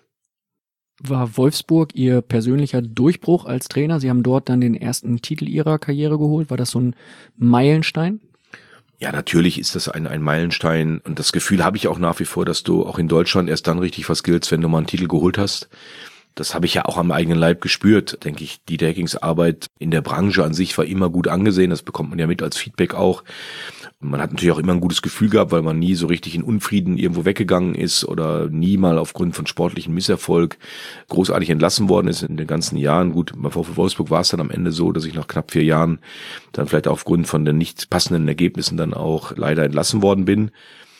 War Wolfsburg Ihr persönlicher Durchbruch als Trainer? Sie haben dort dann den ersten Titel Ihrer Karriere geholt. War das so ein Meilenstein? Ja, natürlich ist das ein, ein Meilenstein und das Gefühl habe ich auch nach wie vor, dass du auch in Deutschland erst dann richtig was giltst, wenn du mal einen Titel geholt hast. Das habe ich ja auch am eigenen Leib gespürt, denke ich. Die Hackings Arbeit in der Branche an sich war immer gut angesehen. Das bekommt man ja mit als Feedback auch. Man hat natürlich auch immer ein gutes Gefühl gehabt, weil man nie so richtig in Unfrieden irgendwo weggegangen ist oder nie mal aufgrund von sportlichem Misserfolg großartig entlassen worden ist in den ganzen Jahren. Gut, bei VfL Wolfsburg war es dann am Ende so, dass ich nach knapp vier Jahren dann vielleicht aufgrund von den nicht passenden Ergebnissen dann auch leider entlassen worden bin.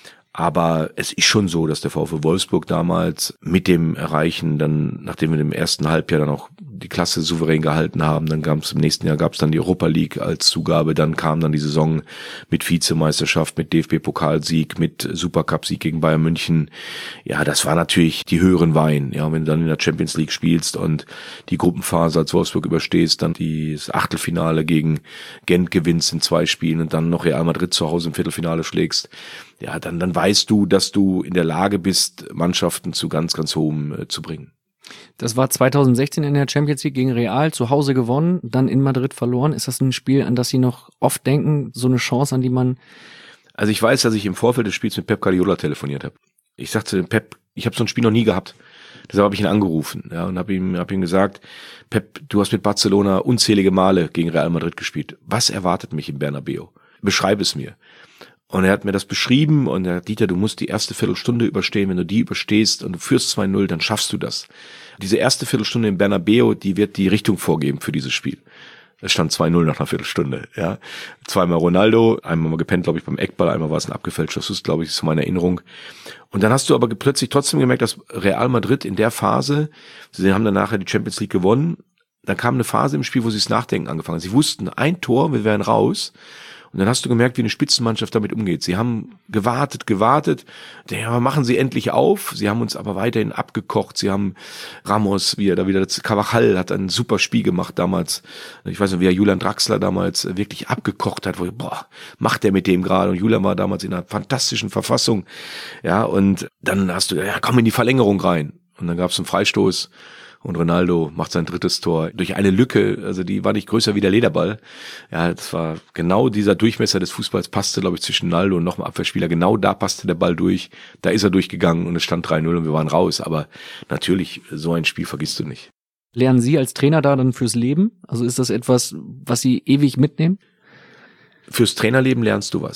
Aber es ist schon so, dass der VfL Wolfsburg damals mit dem Erreichen, dann, nachdem wir im ersten Halbjahr dann auch die Klasse souverän gehalten haben, dann gab es im nächsten Jahr gab es dann die Europa League als Zugabe, dann kam dann die Saison mit Vizemeisterschaft, mit D F B-Pokalsieg, mit Supercup-Sieg gegen Bayern München. Ja, das war natürlich die höheren Wein. Ja, wenn du dann in der Champions League spielst und die Gruppenphase als Wolfsburg überstehst, dann das Achtelfinale gegen Gent gewinnst in zwei Spielen und dann noch Real Madrid zu Hause im Viertelfinale schlägst. Ja, dann, dann weißt du, dass du in der Lage bist, Mannschaften zu ganz, ganz hohem äh, zu bringen. Das war zweitausendsechzehn in der Champions League gegen Real, zu Hause gewonnen, dann in Madrid verloren. Ist das ein Spiel, an das Sie noch oft denken, so eine Chance, an die man... Also ich weiß, dass ich im Vorfeld des Spiels mit Pep Guardiola telefoniert habe. Ich sagte dem Pep, ich habe so ein Spiel noch nie gehabt. Deshalb habe ich ihn angerufen, ja, und habe ihm, hab ihm gesagt, Pep, du hast mit Barcelona unzählige Male gegen Real Madrid gespielt. Was erwartet mich im Bernabeu? Beschreib es mir. Und er hat mir das beschrieben und er hat, Dieter, du musst die erste Viertelstunde überstehen. Wenn du die überstehst und du führst zwei null, dann schaffst du das. Diese erste Viertelstunde im Bernabeu, die wird die Richtung vorgeben für dieses Spiel. Es stand zwei null nach einer Viertelstunde, ja. Zweimal Ronaldo, einmal mal gepennt, glaube ich, beim Eckball, einmal war es ein abgefälschter Schuss, glaube ich, ist meine Erinnerung. Und dann hast du aber plötzlich trotzdem gemerkt, dass Real Madrid in der Phase, sie haben dann nachher die Champions League gewonnen, dann kam eine Phase im Spiel, wo sie das Nachdenken angefangen haben. Sie wussten, ein Tor, wir wären raus. Und dann hast du gemerkt, wie eine Spitzenmannschaft damit umgeht. Sie haben gewartet, gewartet. Ja, machen sie endlich auf. Sie haben uns aber weiterhin abgekocht. Sie haben Ramos, wie er da wieder, Carvajal hat ein super Spiel gemacht damals. Ich weiß nicht, wie er Julian Draxler damals wirklich abgekocht hat. Wo, boah, macht der mit dem gerade? Und Julian war damals in einer fantastischen Verfassung. Ja, und dann hast du, ja, komm in die Verlängerung rein. Und dann gab es einen Freistoß. Und Ronaldo macht sein drittes Tor durch eine Lücke, also die war nicht größer wie der Lederball. Ja, das war genau dieser Durchmesser des Fußballs, passte, glaube ich, zwischen Ronaldo und noch einem Abwehrspieler. Genau da passte der Ball durch, da ist er durchgegangen und es stand drei null und wir waren raus. Aber natürlich, so ein Spiel vergisst du nicht. Lernen Sie als Trainer da dann fürs Leben? Also ist das etwas, was Sie ewig mitnehmen? Fürs Trainerleben lernst du was.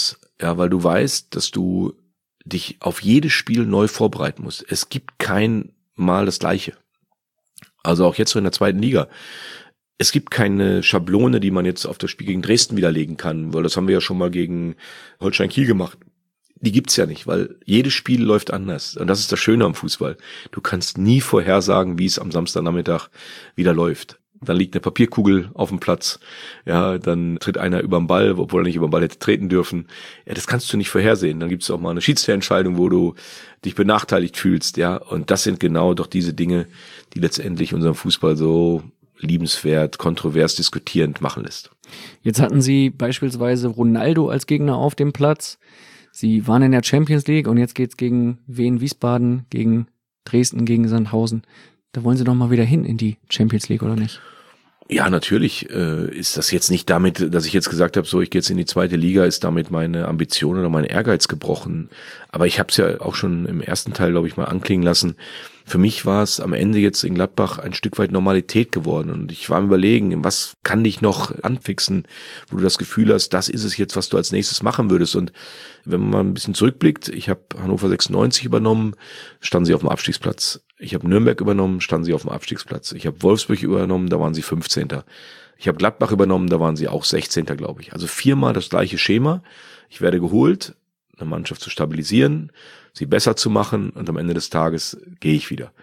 Ja, weil du weißt, dass du dich auf jedes Spiel neu vorbereiten musst. Es gibt kein Mal das Gleiche. Also auch jetzt so in der zweiten Liga. Es gibt keine Schablone, die man jetzt auf das Spiel gegen Dresden widerlegen kann, weil das haben wir ja schon mal gegen Holstein Kiel gemacht. Die gibt's ja nicht, weil jedes Spiel läuft anders. Und das ist das Schöne am Fußball. Du kannst nie vorhersagen, wie es am Samstagnachmittag wieder läuft. Dann liegt eine Papierkugel auf dem Platz. Ja, dann tritt einer über den Ball, obwohl er nicht über den Ball hätte treten dürfen. Ja, das kannst du nicht vorhersehen. Dann gibt's auch mal eine Schiedsrichterentscheidung, wo du dich benachteiligt fühlst. Ja, und das sind genau doch diese Dinge, die letztendlich unseren Fußball so liebenswert, kontrovers diskutierend machen lässt. Jetzt hatten Sie beispielsweise Ronaldo als Gegner auf dem Platz. Sie waren in der Champions League und jetzt geht's gegen Wien Wiesbaden, gegen Dresden, gegen Sandhausen. Da wollen Sie doch mal wieder hin in die Champions League, oder nicht? Ja, natürlich äh, ist das jetzt nicht damit, dass ich jetzt gesagt habe, so ich gehe jetzt in die zweite Liga, ist damit meine Ambition oder mein Ehrgeiz gebrochen. Aber ich habe es ja auch schon im ersten Teil, glaube ich, mal anklingen lassen. Für mich war es am Ende jetzt in Gladbach ein Stück weit Normalität geworden. Und ich war am Überlegen, was kann dich noch anfixen, wo du das Gefühl hast, das ist es jetzt, was du als nächstes machen würdest. Und wenn man mal ein bisschen zurückblickt, ich habe Hannover sechsundneunzig übernommen, standen sie auf dem Abstiegsplatz. Ich habe Nürnberg übernommen, standen sie auf dem Abstiegsplatz. Ich habe Wolfsburg übernommen, da waren sie fünfzehnter. Ich habe Gladbach übernommen, da waren sie auch sechzehnter, glaube ich. Also viermal das gleiche Schema. Ich werde geholt, eine Mannschaft zu stabilisieren, sie besser zu machen und am Ende des Tages gehe ich wieder.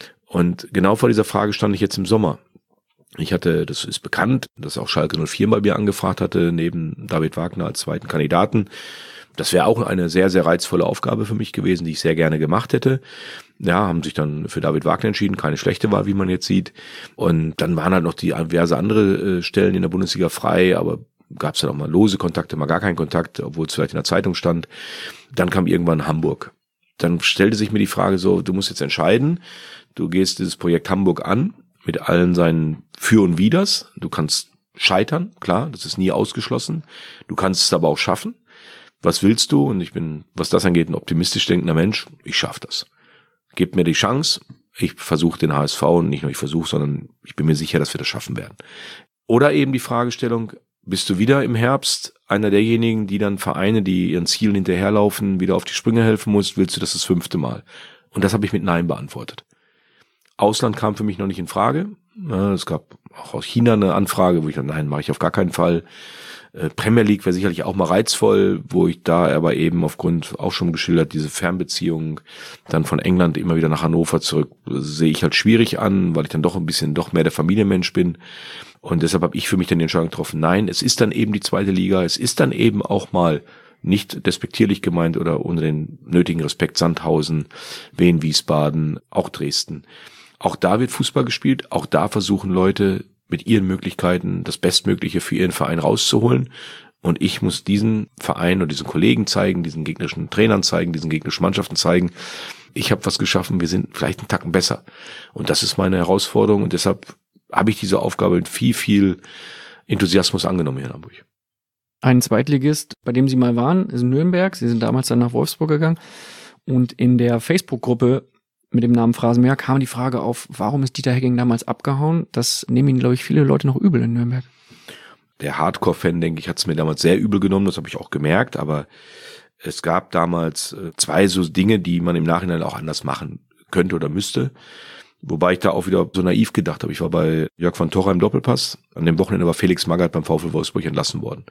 Und genau vor dieser Frage stand ich jetzt im Sommer. Ich hatte, das ist bekannt, dass auch Schalke null vier bei mir angefragt hatte, neben David Wagner als zweiten Kandidaten. Das wäre auch eine sehr, sehr reizvolle Aufgabe für mich gewesen, die ich sehr gerne gemacht hätte. Ja, haben sich dann für David Wagner entschieden, keine schlechte Wahl, wie man jetzt sieht. Und dann waren halt noch diverse andere äh, Stellen in der Bundesliga frei, aber gab es dann auch mal lose Kontakte, mal gar keinen Kontakt, obwohl es vielleicht in der Zeitung stand. Dann kam irgendwann Hamburg. Dann stellte sich mir die Frage so, du musst jetzt entscheiden, du gehst dieses Projekt Hamburg an, mit allen seinen Für und Widers. Du kannst scheitern, klar, das ist nie ausgeschlossen. Du kannst es aber auch schaffen. Was willst du? Und ich bin, was das angeht, ein optimistisch denkender Mensch. Ich schaffe das. Gib mir die Chance. Ich versuche den H S V und nicht nur ich versuche, sondern ich bin mir sicher, dass wir das schaffen werden. Oder eben die Fragestellung, bist du wieder im Herbst einer derjenigen, die dann Vereine, die ihren Zielen hinterherlaufen, wieder auf die Sprünge helfen muss? Willst du das das fünfte Mal? Und das habe ich mit Nein beantwortet. Ausland kam für mich noch nicht in Frage. Es gab auch aus China eine Anfrage, wo ich dann, nein, mache ich auf gar keinen Fall. Premier League wäre sicherlich auch mal reizvoll, wo ich da aber eben aufgrund, auch schon geschildert, diese Fernbeziehung dann von England immer wieder nach Hannover zurück, sehe ich halt schwierig an, weil ich dann doch ein bisschen doch mehr der Familienmensch bin. Und deshalb habe ich für mich dann die Entscheidung getroffen, nein, es ist dann eben die zweite Liga, es ist dann eben auch mal nicht despektierlich gemeint oder ohne den nötigen Respekt Sandhausen, Wien, Wiesbaden, auch Dresden. Auch da wird Fußball gespielt, auch da versuchen Leute mit ihren Möglichkeiten das Bestmögliche für ihren Verein rauszuholen. Und ich muss diesen Verein und diesen Kollegen zeigen, diesen gegnerischen Trainern zeigen, diesen gegnerischen Mannschaften zeigen, ich habe was geschaffen, wir sind vielleicht einen Tacken besser. Und das ist meine Herausforderung und deshalb habe ich diese Aufgabe mit viel, viel Enthusiasmus angenommen hier in Hamburg. Ein Zweitligist, bei dem Sie mal waren, ist Nürnberg. Sie sind damals dann nach Wolfsburg gegangen. Und in der Facebook-Gruppe mit dem Namen Phrasenmäher kam die Frage auf, warum ist Dieter Hecking damals abgehauen? Das nehmen ihn, glaube ich, viele Leute noch übel in Nürnberg. Der Hardcore-Fan, denke ich, hat es mir damals sehr übel genommen, das habe ich auch gemerkt, aber es gab damals zwei so Dinge, die man im Nachhinein auch anders machen könnte oder müsste. Wobei ich da auch wieder so naiv gedacht habe. Ich war bei Jörg von Torra im Doppelpass. An dem Wochenende war Felix Magath beim VfL Wolfsburg entlassen worden.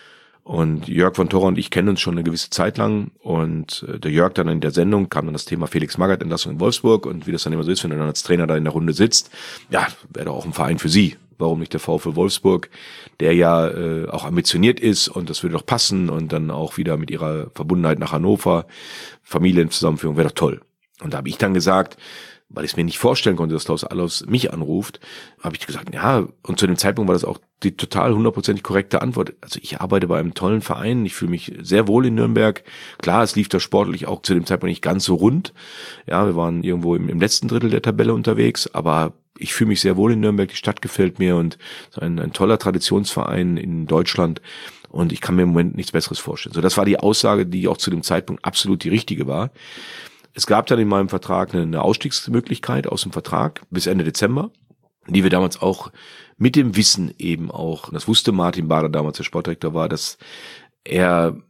Und Jörg von Torra und ich kennen uns schon eine gewisse Zeit lang. Und der Jörg dann in der Sendung kam dann das Thema Felix Magath Entlassung in Wolfsburg. Und wie das dann immer so ist, wenn er dann als Trainer da in der Runde sitzt, ja, wäre doch auch ein Verein für Sie. Warum nicht der VfL Wolfsburg, der ja äh, auch ambitioniert ist und das würde doch passen und dann auch wieder mit ihrer Verbundenheit nach Hannover, Familienzusammenführung, wäre doch toll. Und da habe ich dann gesagt, weil ich es mir nicht vorstellen konnte, dass Klaus Allofs mich anruft, habe ich gesagt, ja, und zu dem Zeitpunkt war das auch die total hundertprozentig korrekte Antwort. Also ich arbeite bei einem tollen Verein, ich fühle mich sehr wohl in Nürnberg. Klar, es lief da sportlich auch zu dem Zeitpunkt nicht ganz so rund. Ja, wir waren irgendwo im, im letzten Drittel der Tabelle unterwegs, aber ich fühle mich sehr wohl in Nürnberg, die Stadt gefällt mir und es ist ein, ein toller Traditionsverein in Deutschland und ich kann mir im Moment nichts Besseres vorstellen. So, das war die Aussage, die auch zu dem Zeitpunkt absolut die richtige war. Es gab dann in meinem Vertrag eine, eine Ausstiegsmöglichkeit aus dem Vertrag bis Ende Dezember, die wir damals auch mit dem Wissen eben auch, das wusste Martin Bader damals, der Sportdirektor war, dass er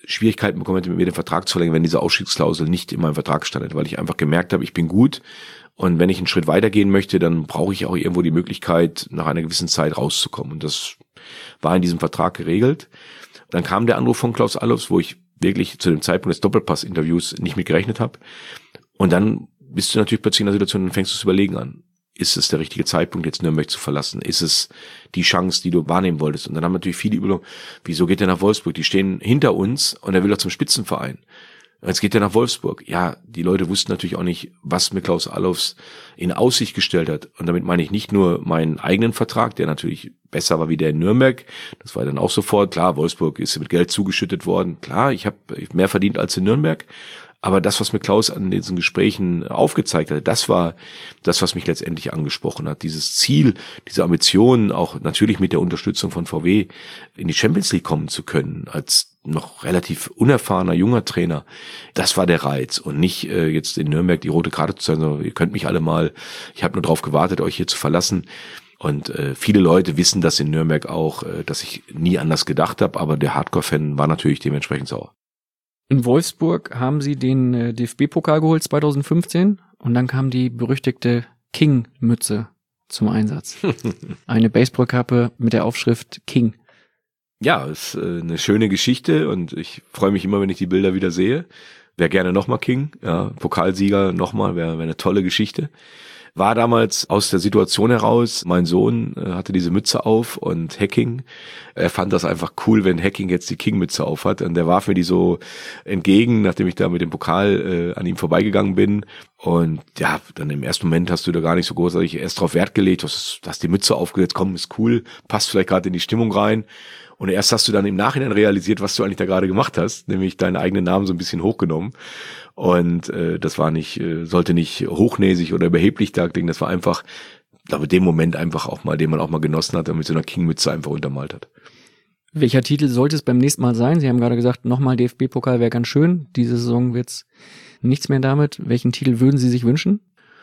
Schwierigkeiten bekommen hätte, mit mir den Vertrag zu verlängern, wenn diese Ausstiegsklausel nicht in meinem Vertrag stand, weil ich einfach gemerkt habe, ich bin gut und wenn ich einen Schritt weitergehen möchte, dann brauche ich auch irgendwo die Möglichkeit, nach einer gewissen Zeit rauszukommen. Und das war in diesem Vertrag geregelt. Dann kam der Anruf von Klaus Allofs, wo ich wirklich zu dem Zeitpunkt des Doppelpass-Interviews nicht mit gerechnet habe. Und dann bist du natürlich plötzlich in einer Situation, dann fängst du zu überlegen an. Ist es der richtige Zeitpunkt, jetzt Nürnberg zu verlassen? Ist es die Chance, die du wahrnehmen wolltest? Und dann haben natürlich viele überlegt, wieso geht er nach Wolfsburg? Die stehen hinter uns und er will doch zum Spitzenverein. Jetzt geht er nach Wolfsburg. Ja, die Leute wussten natürlich auch nicht, was mir Klaus Allofs in Aussicht gestellt hat. Und damit meine ich nicht nur meinen eigenen Vertrag, der natürlich besser war wie der in Nürnberg. Das war dann auch sofort. Klar, Wolfsburg ist mit Geld zugeschüttet worden. Klar, ich habe mehr verdient als in Nürnberg. Aber das, was mir Klaus an diesen Gesprächen aufgezeigt hat, das war das, was mich letztendlich angesprochen hat. Dieses Ziel, diese Ambition, auch natürlich mit der Unterstützung von V W in die Champions League kommen zu können, als noch relativ unerfahrener junger Trainer, das war der Reiz. Und nicht äh, jetzt in Nürnberg die rote Karte zu zeigen, sondern ihr könnt mich alle mal, ich habe nur darauf gewartet, euch hier zu verlassen. Und äh, viele Leute wissen das in Nürnberg auch, äh, dass ich nie anders gedacht habe, aber der Hardcore-Fan war natürlich dementsprechend sauer. In Wolfsburg haben sie den äh, D F B-Pokal geholt zweitausendfünfzehn und dann kam die berüchtigte King-Mütze zum Einsatz. Eine Baseballkappe mit der Aufschrift King. Ja, ist äh, eine schöne Geschichte und ich freue mich immer, wenn ich die Bilder wieder sehe. Wäre gerne nochmal King, ja, Pokalsieger nochmal, wäre wär eine tolle Geschichte. War damals aus der Situation heraus, mein Sohn äh, hatte diese Mütze auf und Hacking, er fand das einfach cool, wenn Hacking jetzt die King-Mütze auf hat und der warf mir die so entgegen, nachdem ich da mit dem Pokal äh, an ihm vorbeigegangen bin und ja, dann im ersten Moment hast du da gar nicht so großartig erst drauf Wert gelegt, du hast, hast die Mütze aufgesetzt, komm, ist cool, passt vielleicht gerade in die Stimmung rein. Und erst hast du dann im Nachhinein realisiert, was du eigentlich da gerade gemacht hast, nämlich deinen eigenen Namen so ein bisschen hochgenommen. Und äh, das war nicht, äh, sollte nicht hochnäsig oder überheblich darklingen, das war einfach, aber dem Moment einfach auch mal, den man auch mal genossen hat und mit so einer King-Mütze einfach untermalt hat. Welcher Titel sollte es beim nächsten Mal sein? Sie haben gerade gesagt, nochmal D F B-Pokal wäre ganz schön. Diese Saison wird's nichts mehr damit. Welchen Titel würden Sie sich wünschen?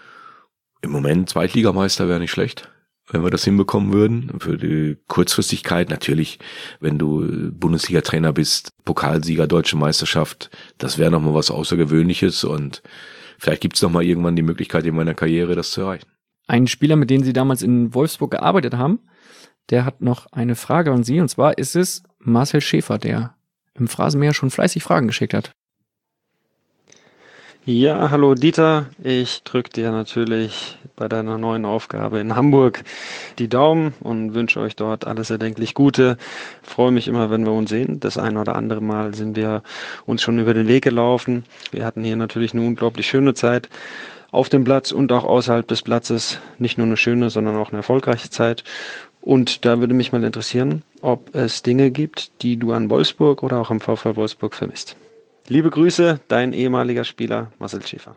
Im Moment Zweitligameister wäre nicht schlecht, wenn wir das hinbekommen würden. Für die Kurzfristigkeit natürlich, wenn du Bundesliga-Trainer bist, Pokalsieger, Deutsche Meisterschaft, das wäre nochmal was Außergewöhnliches und vielleicht gibt's noch mal irgendwann die Möglichkeit in meiner Karriere, das zu erreichen. Ein Spieler, mit dem Sie damals in Wolfsburg gearbeitet haben, der hat noch eine Frage an Sie und zwar ist es Marcel Schäfer, der im Phrasenmäher schon fleißig Fragen geschickt hat. Ja, hallo Dieter, ich drücke dir natürlich bei deiner neuen Aufgabe in Hamburg die Daumen und wünsche euch dort alles erdenklich Gute. Freue mich immer, wenn wir uns sehen. Das ein oder andere Mal sind wir uns schon über den Weg gelaufen. Wir hatten hier natürlich eine unglaublich schöne Zeit auf dem Platz und auch außerhalb des Platzes. Nicht nur eine schöne, sondern auch eine erfolgreiche Zeit. Und da würde mich mal interessieren, ob es Dinge gibt, die du an Wolfsburg oder auch am VfL Wolfsburg vermisst. Liebe Grüße, dein ehemaliger Spieler Marcel Schäfer.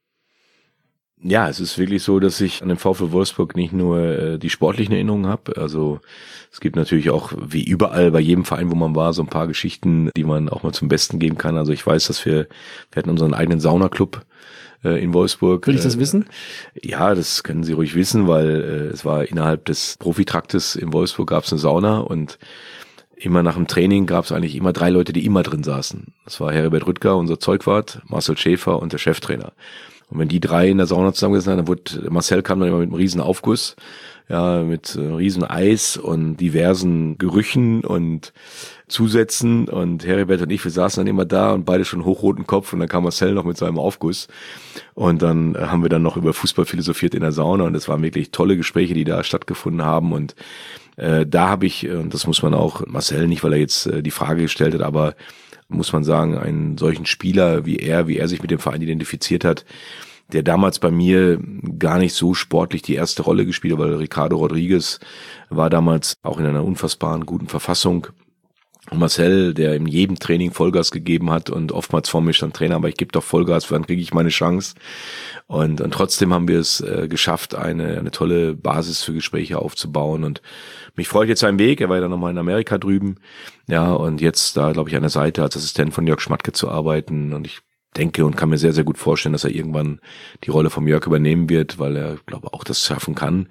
Ja, es ist wirklich so, dass ich an den VfL Wolfsburg nicht nur äh, die sportlichen Erinnerungen habe. Also es gibt natürlich auch, wie überall bei jedem Verein, wo man war, so ein paar Geschichten, die man auch mal zum Besten geben kann. Also ich weiß, dass wir, wir hatten unseren eigenen Saunaclub äh, in Wolfsburg. Will ich das äh, wissen? Ja, das können Sie ruhig wissen, weil äh, es war innerhalb des Profitraktes in Wolfsburg gab es eine Sauna und immer nach dem Training gab es eigentlich immer drei Leute, die immer drin saßen. Das war Heribert Rüttger, unser Zeugwart, Marcel Schäfer und der Cheftrainer. Und wenn die drei in der Sauna zusammengesessen haben, dann wurde, Marcel kam dann immer mit einem riesen Aufguss, ja, mit äh, riesen Eis und diversen Gerüchen und Zusätzen und Heribert und ich, wir saßen dann immer da und beide schon hochroten Kopf und dann kam Marcel noch mit seinem Aufguss und dann äh, haben wir dann noch über Fußball philosophiert in der Sauna und es waren wirklich tolle Gespräche, die da stattgefunden haben und Äh, da habe ich, und das muss man auch, Marcel nicht, weil er jetzt äh, die Frage gestellt hat, aber muss man sagen, einen solchen Spieler wie er, wie er sich mit dem Verein identifiziert hat, der damals bei mir gar nicht so sportlich die erste Rolle gespielt hat, weil Ricardo Rodriguez war damals auch in einer unfassbaren guten Verfassung. Und Marcel, der in jedem Training Vollgas gegeben hat und oftmals vor mir stand Trainer, aber ich gebe doch Vollgas, wann kriege ich meine Chance? Und, und trotzdem haben wir es äh, geschafft, eine, eine tolle Basis für Gespräche aufzubauen und mich freut jetzt sein Weg, er war ja dann nochmal in Amerika drüben, ja, und jetzt da, glaube ich, an der Seite als Assistent von Jörg Schmatke zu arbeiten und ich denke und kann mir sehr, sehr gut vorstellen, dass er irgendwann die Rolle vom Jörg übernehmen wird, weil er, glaube auch das schaffen kann,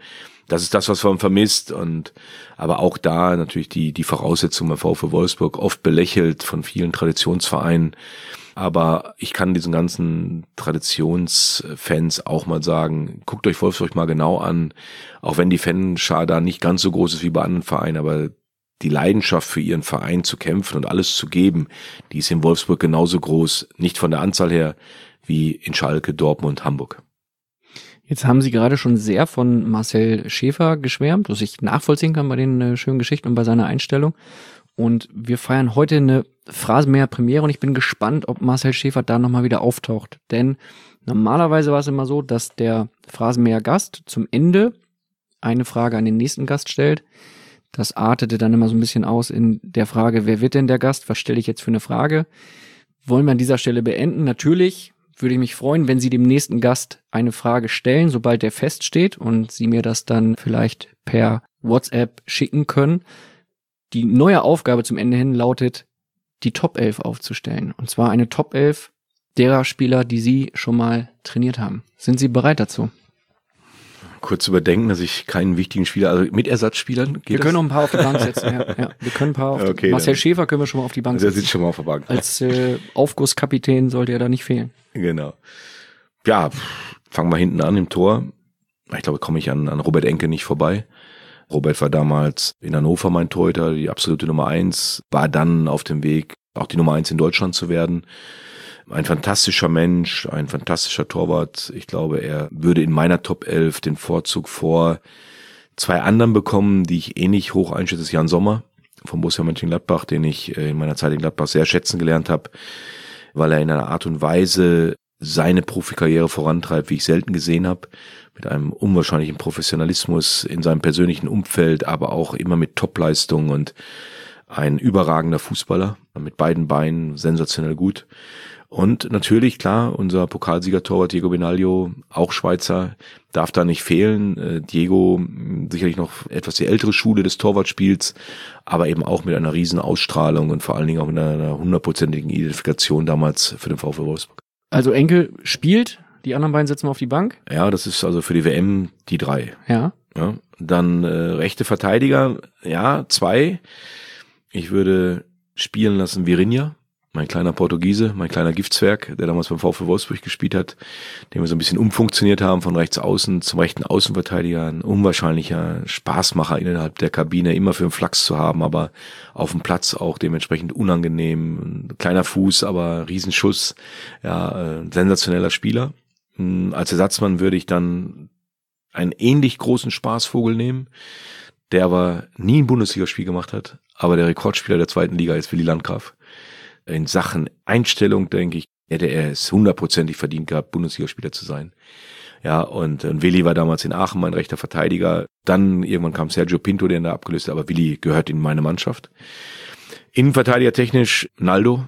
das ist das, was man vermisst. Und aber auch da natürlich die die Voraussetzungen beim VfL Wolfsburg oft belächelt von vielen Traditionsvereinen. Aber ich kann diesen ganzen Traditionsfans auch mal sagen, guckt euch Wolfsburg mal genau an, auch wenn die Fanschar da nicht ganz so groß ist wie bei anderen Vereinen, aber die Leidenschaft für ihren Verein zu kämpfen und alles zu geben, die ist in Wolfsburg genauso groß, nicht von der Anzahl her, wie in Schalke, Dortmund, Hamburg. Jetzt haben Sie gerade schon sehr von Marcel Schäfer geschwärmt, was ich nachvollziehen kann bei den äh, schönen Geschichten und bei seiner Einstellung. Und wir feiern heute eine Phrasenmäher-Premiere und ich bin gespannt, ob Marcel Schäfer da nochmal wieder auftaucht. Denn normalerweise war es immer so, dass der Phrasenmäher-Gast zum Ende eine Frage an den nächsten Gast stellt. Das artete dann immer so ein bisschen aus in der Frage, wer wird denn der Gast? Was stelle ich jetzt für eine Frage? Wollen wir an dieser Stelle beenden? Natürlich würde ich mich freuen, wenn Sie dem nächsten Gast eine Frage stellen, sobald der feststeht und Sie mir das dann vielleicht per WhatsApp schicken können. Die neue Aufgabe zum Ende hin lautet, die Top elf aufzustellen. Und zwar eine Top elf derer Spieler, die Sie schon mal trainiert haben. Sind Sie bereit dazu? Kurz überdenken, dass ich keinen wichtigen Spieler, also mit Ersatzspielern geht Wir können noch ein paar auf die Bank setzen. Ja, ja. Wir können ein paar auf okay, die, Marcel dann. Schäfer können wir schon mal auf die Bank Der setzen. sitzt schon mal auf der Bank. Als äh, Aufgusskapitän sollte er da nicht fehlen. Genau. Ja, fangen wir hinten an im Tor. Ich glaube, komme ich an, an Robert Enke nicht vorbei. Robert war damals in Hannover mein Torhüter, die absolute Nummer eins, war dann auf dem Weg, auch die Nummer eins in Deutschland zu werden. Ein fantastischer Mensch, ein fantastischer Torwart. Ich glaube, er würde in meiner Top elf den Vorzug vor zwei anderen bekommen, die ich ähnlich hoch einschätze. Das ist Jan Sommer vom Borussia Mönchengladbach, den ich in meiner Zeit in Gladbach sehr schätzen gelernt habe, weil er in einer Art und Weise seine Profikarriere vorantreibt, wie ich selten gesehen habe, mit einem unwahrscheinlichen Professionalismus in seinem persönlichen Umfeld, aber auch immer mit Topleistung und ein überragender Fußballer, mit beiden Beinen sensationell gut. Und natürlich, klar, unser Pokalsieger-Torwart Diego Benaglio, auch Schweizer, darf da nicht fehlen. Diego, sicherlich noch etwas die ältere Schule des Torwartspiels, aber eben auch mit einer riesen Ausstrahlung und vor allen Dingen auch mit einer hundertprozentigen Identifikation damals für den VfL Wolfsburg. Also Enke spielt, die anderen beiden sitzen auf die Bank? Ja, das ist also für die W M die drei. Ja. Ja, dann äh, rechte Verteidiger, ja, zwei. Ich würde spielen lassen Virinha, mein kleiner Portugiese, mein kleiner Giftzwerg, der damals beim VfL Wolfsburg gespielt hat, den wir so ein bisschen umfunktioniert haben von rechts außen zum rechten Außenverteidiger. Ein unwahrscheinlicher Spaßmacher innerhalb der Kabine, immer für einen Flachs zu haben, aber auf dem Platz auch dementsprechend unangenehm. Ein kleiner Fuß, aber Riesenschuss. Ja, äh, sensationeller Spieler. Als Ersatzmann würde ich dann einen ähnlich großen Spaßvogel nehmen, der aber nie ein Bundesligaspiel gemacht hat, aber der Rekordspieler der zweiten Liga ist Willi Landgraf. In Sachen Einstellung, denke ich, hätte er es hundertprozentig verdient gehabt, Bundesligaspieler zu sein. Ja, und, und Willi war damals in Aachen mein rechter Verteidiger. Dann irgendwann kam Sergio Pinto, der ihn da abgelöst hat, aber Willi gehört in meine Mannschaft. Innenverteidiger technisch Naldo.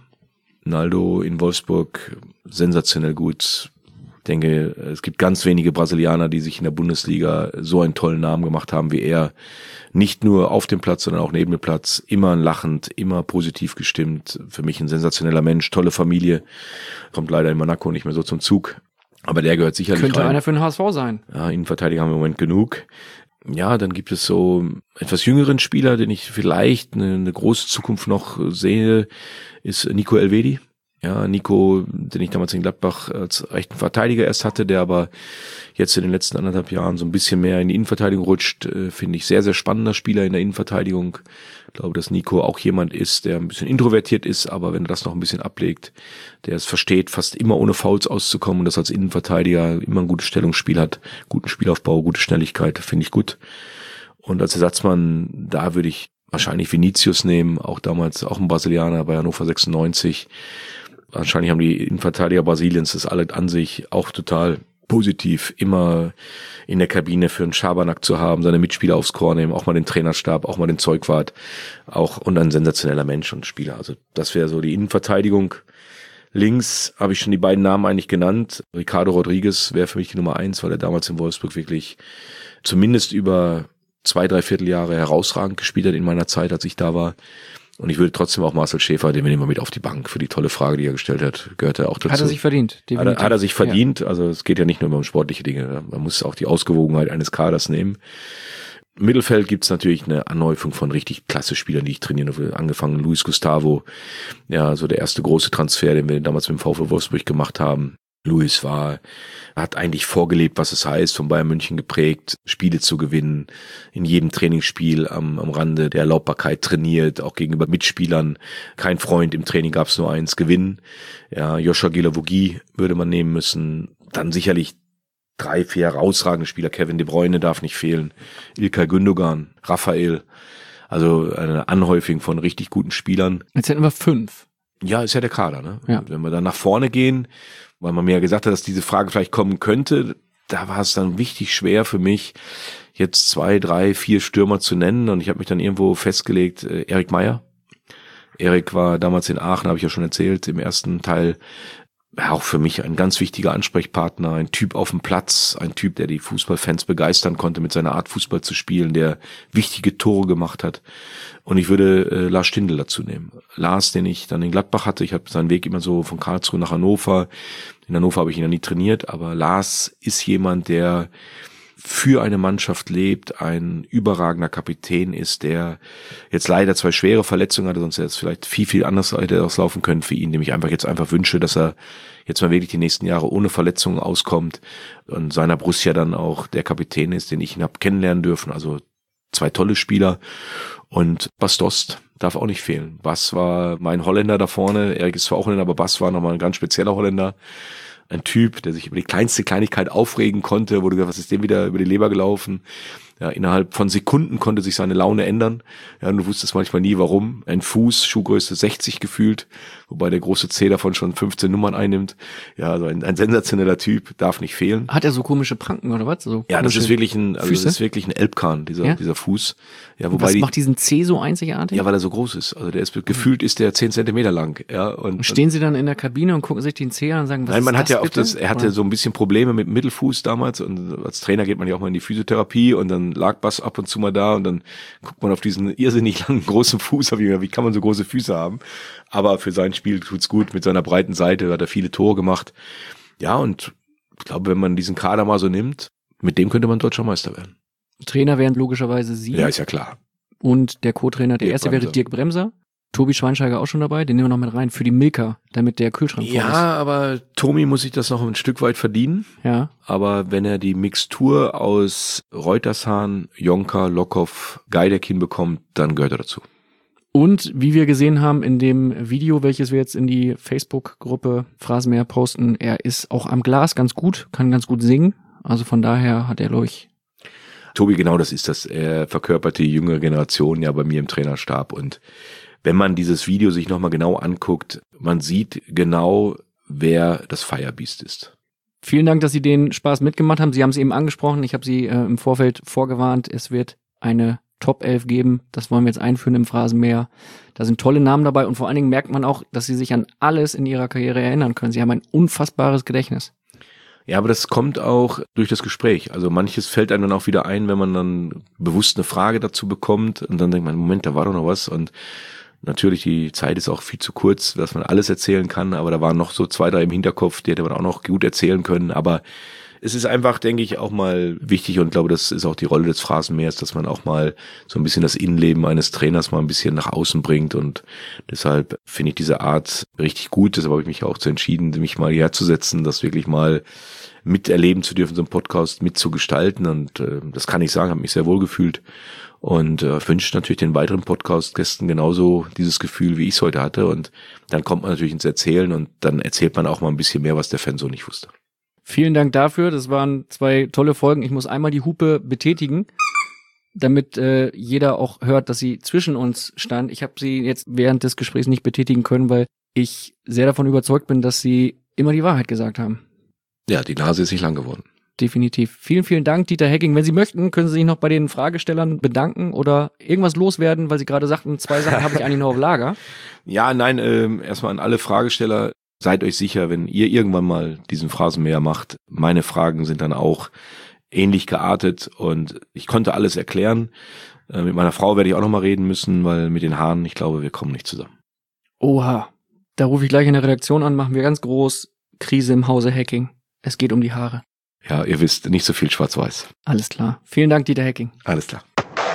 Naldo in Wolfsburg, sensationell gut. Ich denke, es gibt ganz wenige Brasilianer, die sich in der Bundesliga so einen tollen Namen gemacht haben wie er. Nicht nur auf dem Platz, sondern auch neben dem Platz. Immer lachend, immer positiv gestimmt. Für mich ein sensationeller Mensch, tolle Familie. Kommt leider in Monaco nicht mehr so zum Zug. Aber der gehört sicherlich Könnte rein. einer für den H S V sein. Ja, Innenverteidiger haben wir im Moment genug. Ja, dann gibt es so etwas jüngeren Spieler, den ich vielleicht eine, eine große Zukunft noch sehe, ist Nico Elvedi. Ja, Nico, den ich damals in Gladbach als rechten Verteidiger erst hatte, der aber jetzt in den letzten anderthalb Jahren so ein bisschen mehr in die Innenverteidigung rutscht, äh, finde ich sehr, sehr spannender Spieler in der Innenverteidigung. Ich glaube, dass Nico auch jemand ist, der ein bisschen introvertiert ist, aber wenn er das noch ein bisschen ablegt, der es versteht, fast immer ohne Fouls auszukommen und das als Innenverteidiger immer ein gutes Stellungsspiel hat, guten Spielaufbau, gute Schnelligkeit, finde ich gut. Und als Ersatzmann, da würde ich wahrscheinlich Vinicius nehmen, auch damals auch ein Brasilianer bei Hannover sechsundneunzig. Wahrscheinlich haben die Innenverteidiger Brasiliens das alle an sich auch total positiv, immer in der Kabine für einen Schabernack zu haben, seine Mitspieler aufs Korn nehmen, auch mal den Trainerstab, auch mal den Zeugwart, auch und ein sensationeller Mensch und Spieler. Also das wäre so die Innenverteidigung. Links habe ich schon die beiden Namen eigentlich genannt. Ricardo Rodriguez wäre für mich die Nummer eins, weil er damals in Wolfsburg wirklich zumindest über zwei, drei Vierteljahre herausragend gespielt hat in meiner Zeit, als ich da war. Und ich würde trotzdem auch Marcel Schäfer, den wir nehmen wir mit auf die Bank für die tolle Frage, die er gestellt hat, gehört er auch dazu. Hat er sich verdient. Hat er, hat er sich verdient. Ja. Also es geht ja nicht nur um sportliche Dinge. Man muss auch die Ausgewogenheit eines Kaders nehmen. Im Mittelfeld gibt's natürlich eine Anhäufung von richtig klasse Spielern, die ich trainieren will. Angefangen Luis Gustavo, ja, so der erste große Transfer, den wir damals mit dem VfL Wolfsburg gemacht haben. Luis war, hat eigentlich vorgelebt, was es heißt, von Bayern München geprägt, Spiele zu gewinnen, in jedem Trainingsspiel am, am Rande der Erlaubbarkeit trainiert, auch gegenüber Mitspielern. Kein Freund, im Training gab es nur eins, gewinnen. Ja, Joshua Guilavogui würde man nehmen müssen. Dann sicherlich drei, vier herausragende Spieler. Kevin De Bruyne darf nicht fehlen. İlkay Gündoğan, Raphael. Also eine Anhäufung von richtig guten Spielern. Jetzt hätten wir fünf. Ja, ist ja der Kader, ne? Ja. Wenn wir dann nach vorne gehen, weil man mir ja gesagt hat, dass diese Frage vielleicht kommen könnte, da war es dann wichtig schwer für mich, jetzt zwei, drei, vier Stürmer zu nennen. Und ich habe mich dann irgendwo festgelegt, äh, Erik Meyer. Erik war damals in Aachen, habe ich ja schon erzählt, im ersten Teil. Ja, auch für mich ein ganz wichtiger Ansprechpartner, ein Typ auf dem Platz, ein Typ, der die Fußballfans begeistern konnte mit seiner Art Fußball zu spielen, der wichtige Tore gemacht hat. Und ich würde äh, Lars Stindl dazu nehmen. Lars, den ich dann in Gladbach hatte, ich habe seinen Weg immer so von Karlsruhe nach Hannover. In Hannover habe ich ihn ja nie trainiert, aber Lars ist jemand, der für eine Mannschaft lebt, ein überragender Kapitän ist, der jetzt leider zwei schwere Verletzungen hatte, sonst hätte es vielleicht viel, viel anders hätte auslaufen können für ihn, dem ich einfach jetzt einfach wünsche, dass er jetzt mal wirklich die nächsten Jahre ohne Verletzungen auskommt und seiner Borussia dann auch der Kapitän ist, den ich ihn habe kennenlernen dürfen. Also zwei tolle Spieler. Und Bas Dost darf auch nicht fehlen. Bas war mein Holländer da vorne, Erik ist zwar auch Holländer, aber Bas war nochmal ein ganz spezieller Holländer. Ein Typ, der sich über die kleinste Kleinigkeit aufregen konnte, wo du gesagt, was ist dem wieder über die Leber gelaufen? Ja, innerhalb von Sekunden konnte sich seine Laune ändern. Ja, und du wusstest manchmal nie, warum. Ein Fuß, Schuhgröße sechzig gefühlt, wobei der große C davon schon fünfzehn Nummern einnimmt. Ja, also ein, ein sensationeller Typ, darf nicht fehlen. Hat er so komische Pranken oder was? So ja, das ist wirklich ein, also das ist wirklich ein Elbkan, dieser, ja? dieser Fuß. Ja, wobei was die, macht diesen C so einzigartig? Ja, weil er so groß ist. Also der ist, gefühlt ist der zehn Zentimeter lang. Ja, und, und stehen Sie dann in der Kabine und gucken sich den C an und sagen, was Nein, man ist hat das ja auch bitte? das, er hatte oder? so ein bisschen Probleme mit dem Mittelfuß damals und als Trainer geht man ja auch mal in die Physiotherapie und dann lag Bas ab und zu mal da und dann guckt man auf diesen irrsinnig langen, großen Fuß, wie kann man so große Füße haben? Aber für sein Spiel tut's gut, mit seiner breiten Seite hat er viele Tore gemacht. Ja, und ich glaube, wenn man diesen Kader mal so nimmt, mit dem könnte man deutscher Meister werden. Trainer wären logischerweise Sie. Ja, ist ja klar. Und der Co-Trainer, der Dirk erste Bremser. wäre Dirk Bremser. Tobi Schweinsteiger auch schon dabei, den nehmen wir noch mit rein für die Milka, damit der Kühlschrank voll ist. Ja, aber Tomi muss sich das noch ein Stück weit verdienen. Ja. Aber wenn er die Mixtur aus Reutershahn, Jonker, Lockhoff, Geideck hinbekommt, dann gehört er dazu. Und wie wir gesehen haben in dem Video, welches wir jetzt in die Facebook-Gruppe Phrasenmäher posten, er ist auch am Glas ganz gut, kann ganz gut singen. Also von daher hat er, glaube ich... Tobi, genau das ist das. Er verkörpert die jüngere Generation ja bei mir im Trainerstab. Und wenn man dieses Video sich nochmal genau anguckt, man sieht genau, wer das Firebeast ist. Vielen Dank, dass Sie den Spaß mitgemacht haben. Sie haben es eben angesprochen. Ich habe Sie äh, im Vorfeld vorgewarnt. Es wird eine Top elf geben. Das wollen wir jetzt einführen im Phrasenmäher. Da sind tolle Namen dabei und vor allen Dingen merkt man auch, dass Sie sich an alles in Ihrer Karriere erinnern können. Sie haben ein unfassbares Gedächtnis. Ja, aber das kommt auch durch das Gespräch. Also manches fällt einem dann auch wieder ein, wenn man dann bewusst eine Frage dazu bekommt und dann denkt man, Moment, da war doch noch was. Und natürlich, die Zeit ist auch viel zu kurz, dass man alles erzählen kann, aber da waren noch so zwei, drei im Hinterkopf, die hätte man auch noch gut erzählen können. Aber es ist einfach, denke ich, auch mal wichtig und glaube, das ist auch die Rolle des Phrasenmähers, dass man auch mal so ein bisschen das Innenleben eines Trainers mal ein bisschen nach außen bringt und deshalb finde ich diese Art richtig gut. Deshalb habe ich mich auch zu entschieden, mich mal hierher zu setzen, das wirklich mal miterleben zu dürfen, so einen Podcast mitzugestalten und äh, das kann ich sagen, habe mich sehr wohl gefühlt und äh, wünsche natürlich den weiteren Podcast-Gästen genauso dieses Gefühl, wie ich es heute hatte und dann kommt man natürlich ins Erzählen und dann erzählt man auch mal ein bisschen mehr, was der Fan so nicht wusste. Vielen Dank dafür. Das waren zwei tolle Folgen. Ich muss einmal die Hupe betätigen, damit äh, jeder auch hört, dass sie zwischen uns stand. Ich habe sie jetzt während des Gesprächs nicht betätigen können, weil ich sehr davon überzeugt bin, dass sie immer die Wahrheit gesagt haben. Ja, die Nase ist nicht lang geworden. Definitiv. Vielen, vielen Dank, Dieter Hecking. Wenn Sie möchten, können Sie sich noch bei den Fragestellern bedanken oder irgendwas loswerden, weil Sie gerade sagten, zwei Sachen habe ich eigentlich noch auf Lager. Ja, nein, ähm, erstmal an alle Fragesteller. Seid euch sicher, wenn ihr irgendwann mal diesen Phrasenmäher macht, meine Fragen sind dann auch ähnlich geartet und ich konnte alles erklären. Äh, mit meiner Frau werde ich auch nochmal reden müssen, weil mit den Haaren, ich glaube, wir kommen nicht zusammen. Oha, da rufe ich gleich in der Redaktion an, machen wir ganz groß Krise im Hause Hacking. Es geht um die Haare. Ja, ihr wisst, nicht so viel schwarz-weiß. Alles klar. Vielen Dank, Dieter Hecking. Alles klar.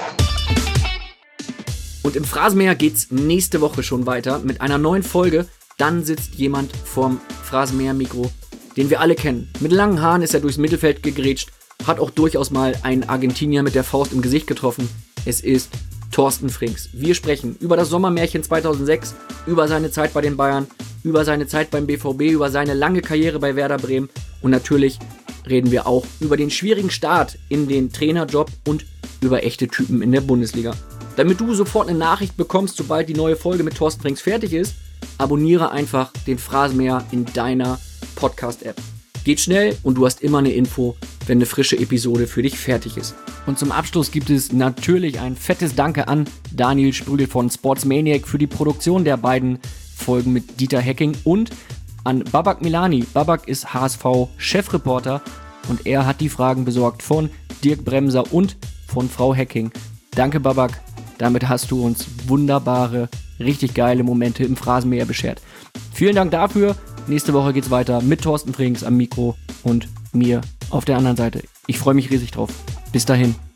Und im Phrasenmäher geht's nächste Woche schon weiter mit einer neuen Folge. Dann sitzt jemand vorm Phrasenmäher-Mikro, den wir alle kennen. Mit langen Haaren ist er durchs Mittelfeld gegrätscht, hat auch durchaus mal einen Argentinier mit der Faust im Gesicht getroffen. Es ist Thorsten Frings. Wir sprechen über das Sommermärchen zweitausendsechs, über seine Zeit bei den Bayern, über seine Zeit beim B V B, über seine lange Karriere bei Werder Bremen und natürlich reden wir auch über den schwierigen Start in den Trainerjob und über echte Typen in der Bundesliga. Damit du sofort eine Nachricht bekommst, sobald die neue Folge mit Thorsten Frings fertig ist, abonniere einfach den Phrasenmäher in deiner Podcast-App. Geht schnell und du hast immer eine Info, wenn eine frische Episode für dich fertig ist. Und zum Abschluss gibt es natürlich ein fettes Danke an Daniel Sprügel von Sportsmaniac für die Produktion der beiden Folgen mit Dieter Hecking und an Babak Milani. Babak ist H S V-Chefreporter und er hat die Fragen besorgt von Dirk Bremser und von Frau Hecking. Danke, Babak. Damit hast du uns wunderbare, richtig geile Momente im Phrasenmäher beschert. Vielen Dank dafür. Nächste Woche geht's weiter mit Thorsten Frings am Mikro und mir auf der anderen Seite. Ich freue mich riesig drauf. Bis dahin.